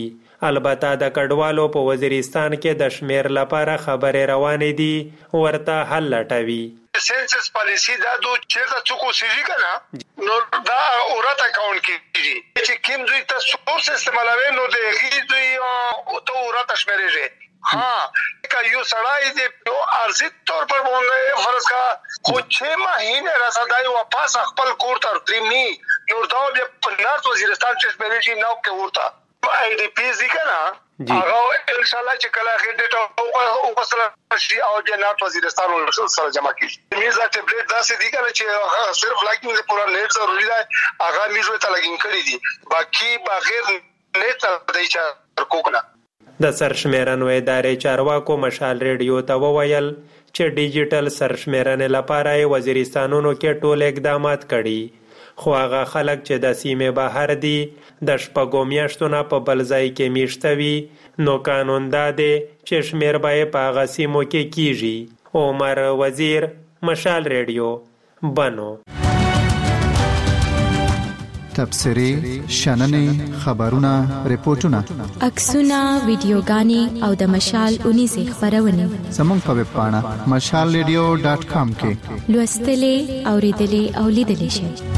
البته د کډوالو په وزیرستان کې د شمیر لپاره خبرې روانې دي ورته حل لټوي. سنسس پالیسی دا دو چیرته څوک وسیږي کنه نو دا اورات اکاونټ کیږي چې کوم دوی ته سورس استعمالوي نو د هغې دوی ته اورات شمیرېږي. ها که یو سړی د ارزي طور پر باندې فرض کا خو چھ مهینه رسدای واپس خپل کور ته ترمي نو دا بیا په نارت وزیرستان چې شمیرېږي نو کې ورته آی ډی پی ځکه هغه ان شاء الله چې کله هغه ډیټا او وصله شي او د نارت وزیرستان سره جمع کیږي. میزه ټابلیټ داسې دي کنه چې صرف لاګینګ د پورا نیټ ضروري دی هغه میزه ته لاګینګ کړی دي باقي بغیر نیټ ته دی چې کوکنه. د سرشمیرنو ادارې چارواکو مشال ریډیو ته وویل چې ډیجیټل سرشمیرنې لپاره وزیرستانونو کې ټول اقدامات کړي خو هغه خلک چې د سیمې بهر دي د شپږو میاشتو نه په بل ځای کې میشته وي نو قانون دا دی چې شمیر به یې په هغه سیمو کې کیږي. عمر وزیر، مشال ریډیو، بنو. تبصرې، شننې، خبرونه، ریپورتونه، عکسونه، ویډیوګانې او د مشال اونیزې خبرونه زموږ په ویب پاڼه مشال ریډیو ډاټ کام کې لوستلې، اوریدلې او لیدلې شئ.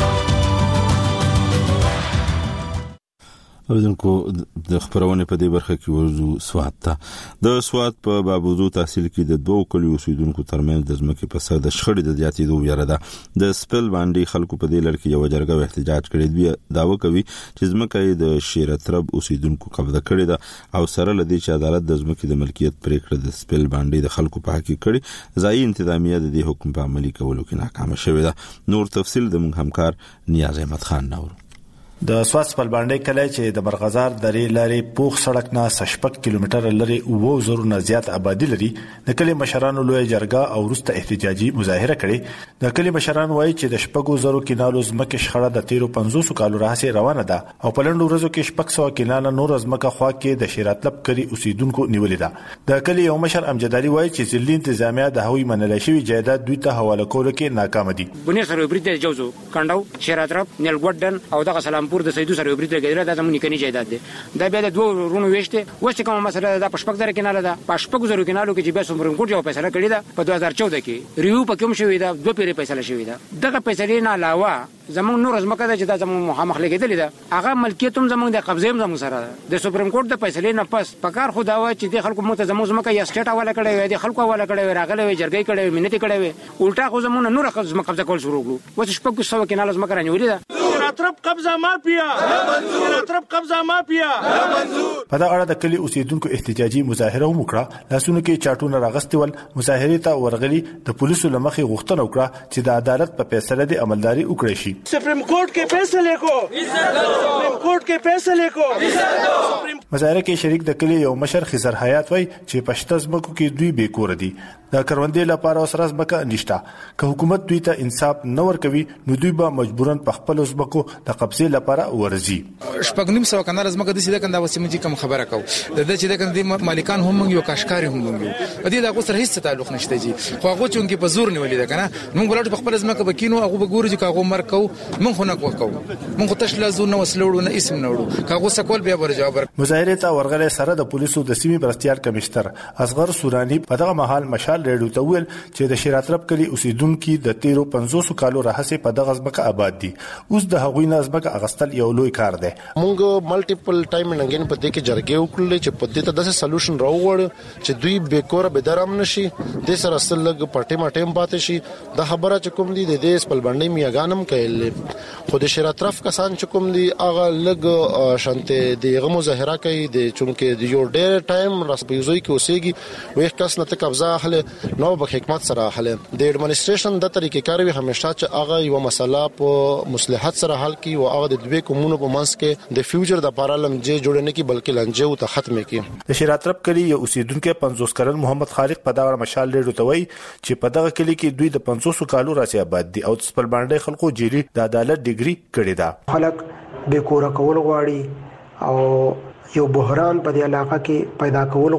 اوریدونکو د خبرونه په دې برخه کې ورزو سواد ته د سواد په بابوزو تحصیل کې د دوه کلیو اوسیدونکو ترمنځ د ځمکې په سر د شخړې د زیاتېدو ویره ده. د سپل باندې خلکو په دې لړ کې یو جرګه احتجاج کړی دی داوا کوي چې ځمکه یې د شیرترب اوسیدونکو قبضه کړې ده او سره لدی چې عدالت د ځمکې د ملکیت پریکړه د سپل باندې د خلکو په حق کې کړي ځای انتظامیه د دې حکم په عملي کولو کې ناکام شوې ده. نور تفصیل د موږ همکار نیاز احمد خان نور. د سواد سپل باندې کله چې د برغزار درې لارې پوخ سړک نه شپږ کیلومتر لري او زرو نه زیات آبادی لري د کلی مشرانو لوی جرګه او وروسته احتجاجي مظاهره کړې. د کلی مشران وایي چې د شپږو زرو کینالو ځمکې شخړه د تیرو پنځوس کالو راهیسې روانه ده او په لنډو ورځو کې شپږ سوه کیناله نور ځمکه خوا کې د شیراتلب کلی اوسیدونکو نیولې ده. د کلی یو مشر امجداري وایي چې ځلې انتظامیه د هوی منلای شوی جایداد دوی ته حواله کول کې ناکام دي. بنی سره بریټ جوزو کانداو شیراترب نیلګوډن او دغه سلامپور د سیدو سره بریټ لګیدل دا زمونږ کني جایداد دي. دا بیا د دوه رونو وشته وسته کوم مسله دا پښپک در کیناله ده پښپک زرو کینالو کې چې بیا سپریم کورټ یو فیصله کړی ده په دوه هزار چودہ کې ریویو په کوم شوی دا دوه پیری فیصله شوی ده. دغه فیصله نه علاوه زمونږ نور ځمکه ده چې دا زمونږ مخامخ لګیدل ده هغه ملکیت هم زمونږ د قبضه هم زمونږ سره ده. د سپریم کورټ د فیصله نه پس پکار خو دا و چې د خلکو مت زمونږ ځمکه یا سټیټ حواله کړي وي د خلکو حواله کړي وي راغله وي جرګې کړي وي منته کړي وي الټا خو زمونږ نور قبضه کول شروع کړو وڅ شپږ سو کیناله ځمکه رانیولې ده. شیراترب قبضه مافیا شیراترب قبضه مافیا. په دا اړه د کلی اوسیدونکو احتجاجي مظاهره هم وکړه. لاسونو کې چاټونه راغستول مظاهره ته ورغلي د پولیسو لمخې غوښتنه وکړه چې د عدالت په فیصله د عملداري وکړي شي. سپریم کورټ کې فیصله کو سپریم کورټ کې فیصله کو. مظاهره کې شریک د کلی یو مشر خضر حیات وای چې پښتو ځمکو کې دوی به کور دي د کروندې لپاره اوس راز بکه نشته. که حکومت دوی ته انصاف نه ورکوي نو دوی به مجبورن په خپل ځمکو د قبضه لپاره ورزي. شپږ نیم سو کنه ځمکه د سیده کنده وسیمه چې کوم خبره کو د دې چې د کنده مالکان هم یو کاشکار هم یو د دې د غوسر هیڅ تعلق نشته جی خو هغه چې په زور نیولې ده کنه موږ ولټ په خپل ځمکه بکینو هغه بګورو چې هغه مر کو موږ خو نه کوو موږ تش لازو نو وسلوړو نه اسم نه وړو هغه سکول بیا ور جواب. مظاهره ته ورغله سره د پولیسو د سیمې برستيال کمشنر اصغر سورانی په دغه محل مشال ریډیو ته ویل چې د شیراترب کلی اوسیدونکو د تیرو پنځوس کالو راهسه په دغه ځمکه آباد دي اوس د هغوی نه ځمکه اغستل یو لوی کار دی. موږ مالټیپل ټایم ننګین په دې کې جرګې وکړلې چې په دې ته د سولوشن راوړ چې دوی بیکور به درام نشي د سره اصل لګ پټه ماټم پاتې شي. د خبره چې کوم دي د دې سپل باندې میاګانم کېل خو د شیراترف کسان چې کوم دي هغه لګ شانته دغه مظاهره کوي د چونکه د یو ډېر ټایم راسپیزوي کې اوسېږي وې کس نه ته قبضه اخله نو به حکمت سره اخله د ایڈمنسټریشن د طریقې کاروي همیشه چې هغه یو مسله په مصلحت سره حل کی او هغه د دوی کومونو په منځ کې د فیوچر د لپاره لمجه جوړ نه کی بلکې لنجه او ته ختم کی. د شیراترب کلی یو اوسیدونکو پنځوس کلن محمد خالق په دغه مشال ریډیو ته وایي چې په دغه کلی کې دوی د پنځوس کالو راځي آباد دي او خپل باندې خلکو جیلی د عدالت ډیګري کړی ده. خلک به کور کول غواړي او یو بحران په دې علاقه کې پیدا کول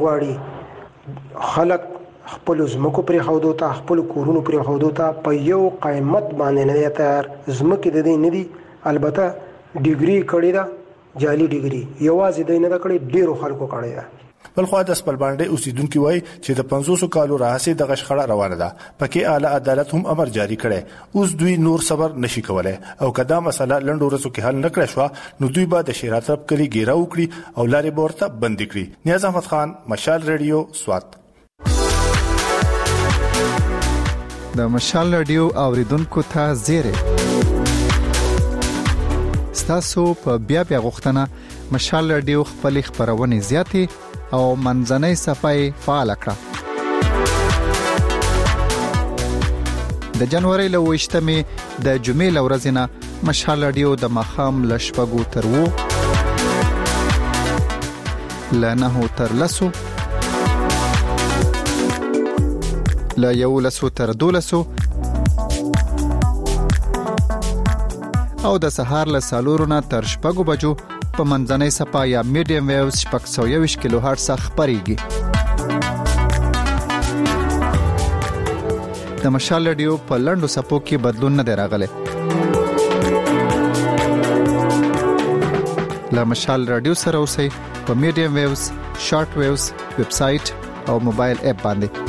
غواړي. خلک خپل زمکو پرې خودو ته خپل کورونو پرې خودو ته په یو قیمت باندې نه تیار زمکه د دې نه دي البته ډیګري کړی دا جعلي ډیګري یوازې د نه کړي ډیرو خلکو کړی ده. بل خو د خپل باندې اوسیدونکو وای چې د پنځوس کالو راهسي د غشخړه روانه ده پکې اعلی عدالت هم امر جاری کړي اوس دوی نور صبر نشي کولای او کدا مسله لنډو ورځو کې حل نکړه شو نو دوی به د شیرات طرف کلی ګیرا وکړي او لارې بورته بند کړي. نیاز احمد خان، مشال ریډیو، سوات. د مشال ریډیو اوریدونکو ته زیره ستاسو په بیا بیا غوښتنه مشال ریډیو خپل خبرونه زیاتې او منځنۍ صفای فعال کړه. د جنوري له وشتمې د جمعې لورځ نه مشال ریډیو د مخام لشپګو تر وو لنه تر لسو لا یو لسو تر دولسو او د سهار له سالورونه تر شپږو بجو په منځنۍ صفا یا میډیم ویوز شپږ سوه یوویشت کیلو هرټز خبريږي. د مشال ریډیو په لنډو صفو کې بدلون نه دی راغلی. له مشال ریډیو سره اوسئ په میډیم ویوز، شارټ ویوز، ویب سټ او موبایل اپ باندې.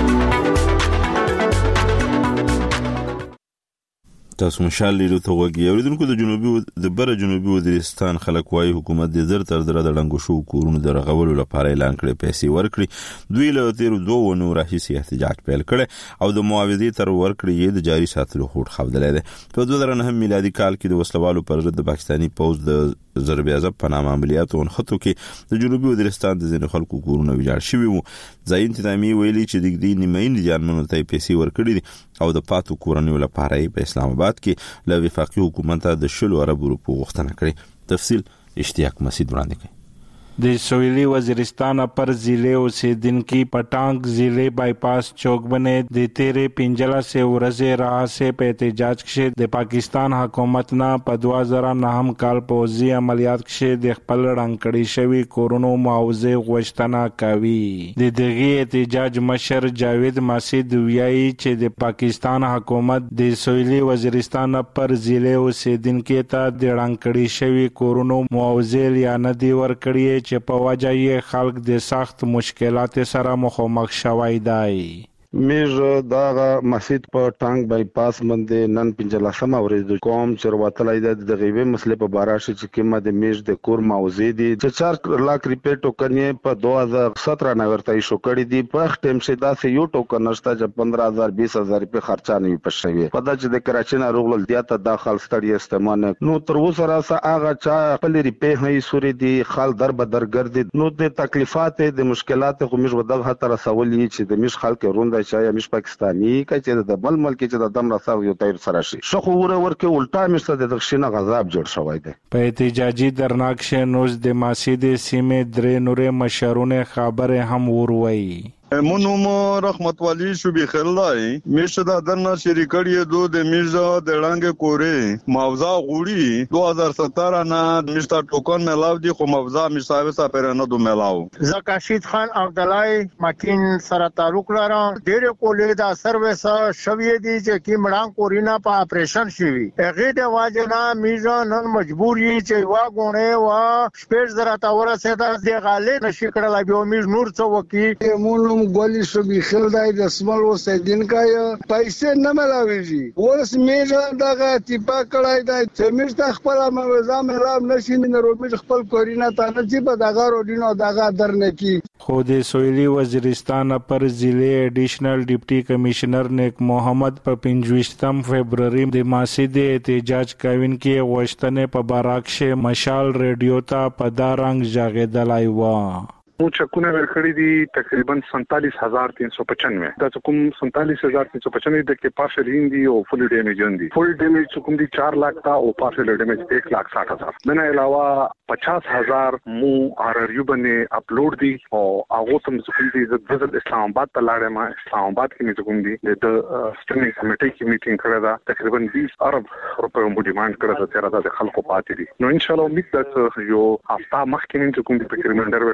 تاسو مشال لیدو ته وګورئ. اوریدونکو د جنوبي د بره جنوبي وزیرستان خلک وايي حکومت د زر تر زر د ډنګو شو کورونو د رغولو لپاره اعلان کړی پیسې ورکړي. دوی له تیر دوه ونو راهیسې احتجاج پیل کړي او د معاوضې تر ورکړې د جاري ساتلو هوډ خوندلې ده. په دوه زره نه میلادي کال کې د وسلوالو پر ضد د پاکستاني پوز د ضرب عذاب په نامه عملیاتو ونخطو کې د جنوبي وزیرستان د ځینو خلکو کورونه ویجاړ شوي وو. ځای انتظامی ویلي چې د دې نیمه ځانمنو ته پیسې ورکړي دي او د پاتو کورونو لپاره په اسلام آباد کې له وفاقي حکومت د شلو اربو روپو غوښتنه کړې. تفصیل اشتیاق مسعود وړاندې کوي. د سویلی وزیرستان پر ضلع اوسیدونکو پټانګ ضلع بایپاس چوک باندې د تیرې پنځله سه ورځې راهسه په احتجاج کې د پاکستان حکومت نه په دوه زره نهم کال پوزي عملیات کې د خپل رنګړی شوی کورونو معاوضه غوښتنه کوي. د دغه احتجاج مشر جاوید مسعود ویایي چې د پاکستان حکومت د سویلی وزیرستان پر ضلع اوسیدونکو ته د رنګړی شوی کورونو معاوضه یا نه دی ورکړي چې په وجه یې خلک د سخت مشکلات سره مخامخ شوي دي. میز داغه مسجد په ټانګ بایپاس باندې نن پنځلسمه ورځ د قوم چرواتلای د غیبه مسله په باره شي چې کیمه د میز د کور موضوع دي چې چار لاک ریپې ټوکنې په دوه هزار ستره نه ورته شو کړی دي. په ختم شي دا سه یو ټوکن نشته چې پندرہ هزار بیس هزار روپے خرچه نه پښوي. په دا چې د کراچۍ نه روغل دیاته داخل ستړي استعمال نو تر اوسه راسه هغه چا خپل ریپې هي سوري دي خال در بدر ګرځي نو د تکلیفات د مشکلات خو موږ ودغه تر سوالي چې د مش خلک روند شای مش پاکستاني کچې د بل ملک چې د دم راځو یو تیر سره شي شخو وره ورکه الټا مشته د دښینه غضب جوړ شوی دی. په احتجاجي درناک شنوز د ماسید سیمه درې نورې مشرونه خبره هم وروي. منوم رحمت والی شوبی خلای میشه دا درنا شریکړی دو د میزه د ړنګ کورې موضوع غوړي دوه هزار ستره نه مشتا ټوکن ملاو دي خو موضوع مشاوي سره نه دو ملاو. زکاشید خان عبدالای ماکین سره تعلق لرم ډېر کولې دا سرویس شوی دي چې کی مړان کورینا په اپریشن شوی هغه د واجنا میزه نن مجبوری چې وا غونه وا سپیس درته ورسه د غالې نشي کړل به میز نور څو وکي مونږ ګولې شوبې خلدای د سمال وسیدونکو پیسې نه ملاويږي ورس میزه دغه تیپا کړای دی چې میز خپل موضوع ملام نشي نه رومي خپل کورینا ته نه چې په دغه روډینو دغه درنه کی. خو د سویلی وزیرستان پر ضلع ایډیشنل ډیپټي کمشنر نیک محمد په پنځوستم فبرवरी د ماسید احتجاج کاوین کې غوښتنې په باراکشه مشال ریډیو ته په دارنګ ژغېدلای و. مو چکونه ورکړی دي تقریبا سینتالیس هزار تین سو پچانوے دا کوم سینتالیس هزار تین سو پچانوے د کې پارشل هندي او فل ډیمیج هندي فل ډیمیج کوم دي چار لاکھ تا او پارشل ډیمیج ایک لاکھ ساٹھ ہزار منه علاوه پچاس هزار مو ار ار یو باندې اپلوډ دي او هغه تم کوم دي د اسلام آباد ته لاړم ما اسلام آباد کې کوم دي د سټینډینګ کمیټې کې میټینګ کړه دا تقریبا بیس ارب روپے مو ډیماند کړه چې راځي د خلکو پاتې دي نو ان شاء الله امید ده یو هفته مخکې چې کوم دي په ریمایندر ورکړه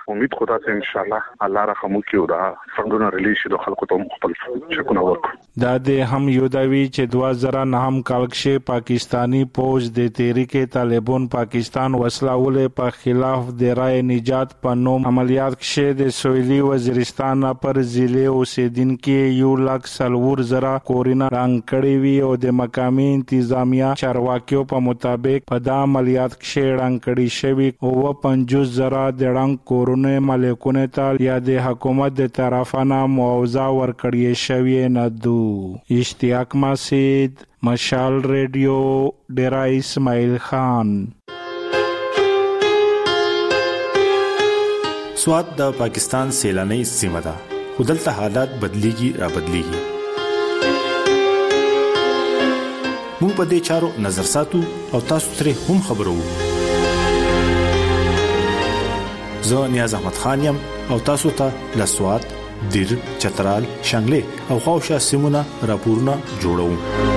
امید خدا ته ان شاء الله الله رحم وکړي او دا څنګه ریلیز شي د خلکو ته خپل چکونه ورکړي دا د هم یو داوی چې دوه زره نهم کال کې پاکستانی فوج د تحریک طالبان پاکستان وسلاولې په خلاف د رای نجات په نوم عملیات کې د سویلي وزیرستان پر ضلع اوسیدونکو یو لک سلور زره کورینا رنګ کړی وی او د مقامی انتظامیه چارواکیو په مطابق په دا عملیات کې رنګ کړی شوی او پنځوس زره د رنګ کورونه مالکونه ته یا د حکومت د طرفانه معاوضه ورکړی شوی نه دو. اشتیاق مسید، مشال ریډیو، ډیرا اسماعیل خان. سواد د پاکستان سیلانی سیمه ده خو دلته حالات بدلیږي را بدلیږي. موږ په دې چارو نظر ساتو او تاسو ترې هم خبرو. زه نیاز احمد خان یم او تاسو ته له سواد، دیر، چترال، شانګلې او خواوشا سیمونه راپورونه جوړوم.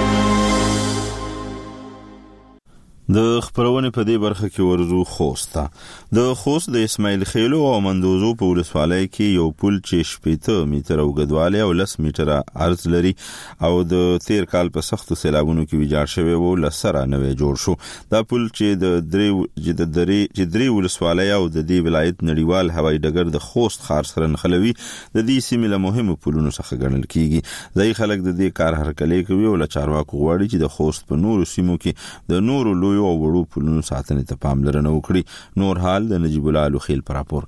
د خبرونه په دې برخه کې ورزو خوست د خوست د اسماعیل خیلو او مندوزو په ولسوالۍ کې یو پل چې شپږ متره اوږدوالی او لس متره عرض لري او د تیر کال په سختو سیلابونو کې ویجاړ شوی و لسره نوې جوړ شو. دا پل چې د درې چې د درې چې درې ولسوالۍ او د دې ولایت نړیوال هوایي ډګر د خوست ښار سره نښلوي د دې سیمې له مهمو پلونو څخه ګڼل کیږي. ځایي خلک د دې کار هرکلی کوي او له چارواکو غواړي چې د خوست په نورو سیمو کې د نورو لوی او وړو پلونو ساتنې ته پاملرنه وکړي. نور حال د نجیب الله الخیل پر راپور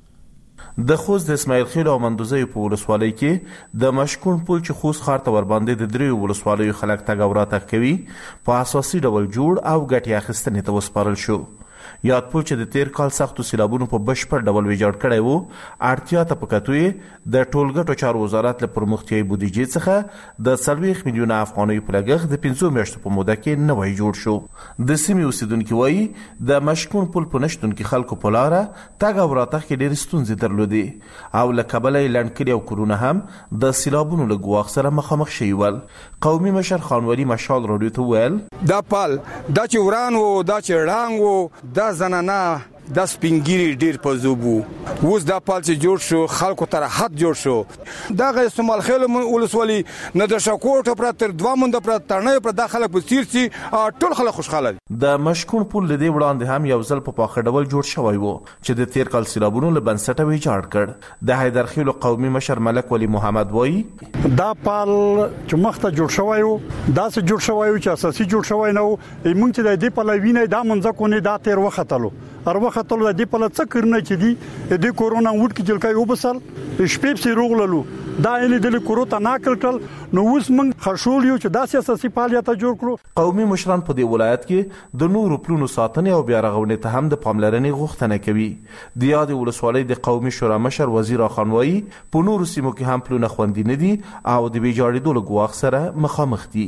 کې. د خوست د اسماعیل خیل او مندوزي په ولسوالۍ کې د مشکون پل چې خوست ښار ته ور باندې د درې ولسوالیو خلک تګ او راتګ کوي په اساسي ډول جوړ او ګټې اخیستنې ته وسپارل شو. یاد پل چې د تیر کال سختو سیلابونو په بشپړ ډول ویجاړ کړی وو اړتیا ته په کتو د ټولګټو چارو وزارت له پرمختیایي بودیجې څخه د څلوېښت میلیونه افغانیو په لګښت د پنځو میاشتو په موده کې نوی جوړ شو. د سیمې اوسیدونکي وایي د مشکون پل په نشتون کې خلکو په لاره تګ او راتګ کې ډېرې ستونزې درلودې او له کبله یې لنډ کلي او کورونه هم د سیلابونو له ګواښ سره مخامخ شوي ول. قومي مشر خانولي مشال راډیو ته وویل دا پل دا چې وران و دا چې ړنګ و دا زنانه دا سپینګيري ډیر په زوبو اوس دا پال چې جوړ شو خلکو تر حد جوړ شو. دا غي استعمال خیل ولسوالي نه د شکوټ پر تر دوه مونږ پر ترنه پر داخله په سیرسي ټول خلک خوشاله. د مشکون پل لدی وړاندې هم یو ځل په پاخه ډول جوړ شوی وو چې د تیر کال سیلابونو له بنسټه ویجاړ کړ. د حیدر خیل قومي مشر ملک ولی محمد وایي دا پال چې مخته جوړ شوی وو دا څه جوړ شوی وو چې اساسي جوړ شوی نه وو مونږ چې د دې په لوینه دا منځ کو نه دا تیر وختلو ارو خطر د دې په لڅ کړنه چې دی د کورونا وډ کې جلکای وبسل شپې سي روغللو دا یې د کورونا ناکل کړل نو اوس موږ خښول یو چې دا سیاسي فعالیت جوړ کړو. قومي مشران په دې ولایت کې د نورو پلونو ساتنې او بیا رغونې ته هم د پاملرنې غوښتنه کوي. د یاد ولسوالۍ د قومي شورا مشر وزیر خانوایی په نورو سیمو کې هم پلونه خوندې نه دي او د ویجاړېدو له ګواښ سره مخامخ دي.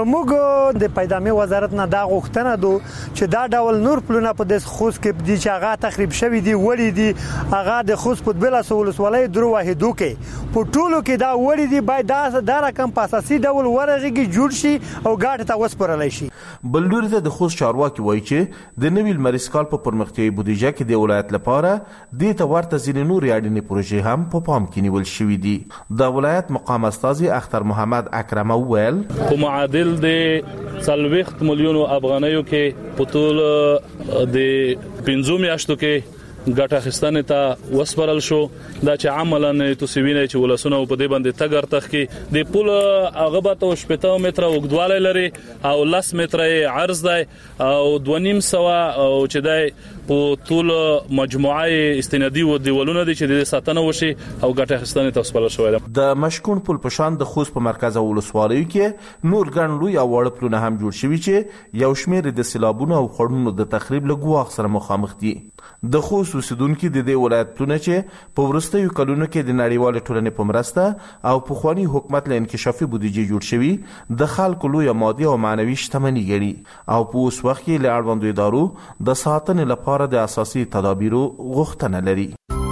موږ د پیدامي وزارت نه دا غوښتنه دو چې دا ډول نور پلونه په داس خوست کې دي چې هغه تخریب شوی دی وړي دي هغه د خوست په بل ولسوالۍ درو واحدو کې په ټولو کې دا وړي دي باید دا د رقم په اساسي ډول ورغږي جوړ شي او ګاټ ته وسپارل شي. بل لوري ته د خوست چارواکي وایي چې د نویل مریسکال په پرمختیایي بودیجه کې د ولایت لپاره د تورته ځینې نور اړینې پروژې هم په پام کې نیول شوې دي. د ولایت مقام استاذ اختر محمد اکرم وویل په معادل د څلوېښت میلیونو افغانیو کې په ټول د پنځو میاشتو کې ګټه اخیستنې ته وسپارل شو. دا چې عملاً تاسو وینئ چې ولسونه په دې باندې تګ ارتخ کې د پل هغه به ته شپږ متره اوږدوالی لري او لس متره عرض دی او دوه نیم سوه او چې دی په ټول مجموعه استنادي و دیوالونه دي چې د ساتنه وشي او ګټه اخیستنې ته وسپارل شوی دی. د مشکون پل په شان د خوست په مرکز ولسوالیو کې نور ګڼ لوی او وړ پلونه هم جوړ شوي چې یو شمېر د سیلابونو او خړونو د تخریب له ګواښ سره مخامخ دي. د خوست اوسیدونکو د دې ولایت پلونه چې په وروستیو کلونو کې د نړیوال ټولنې په مرسته او په خواني حکومت له انکشافي بودیجې جوړ شوي د خلکو لوی مادي او معنوي شتمنۍ ګڼي او په اوس وخت کې له اړوندو ادارو د ساتنې لپاره د اساسي تدابیرو غوښتنه لري.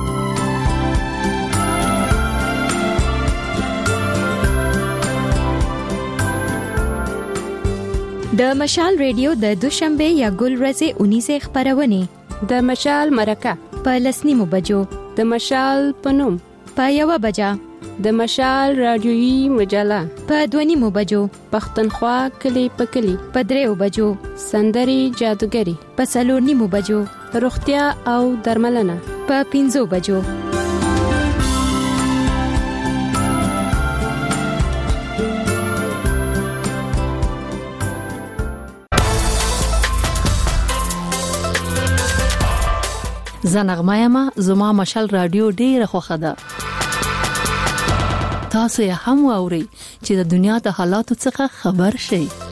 د مشال ریډیو د دوشنبه یا ګل ورځې اونیزه خبرونه د مشال مرکه په لسنیمو بجو د مشال پنوم، په یوه بجه د مشال رادیویي مجله، په دونیمو بجو پښتونخوا کلی په کلی، په دریو بجو سندري جادوګری، په څلور نیمو بجو روغتیا او درملنه، په پنځو بجو زنغمه یم. زما مشال رادیو ډیره خوښه ده. تاسو یې هم واورئ چې د دنیا د حالاتو څخه خبر شئ.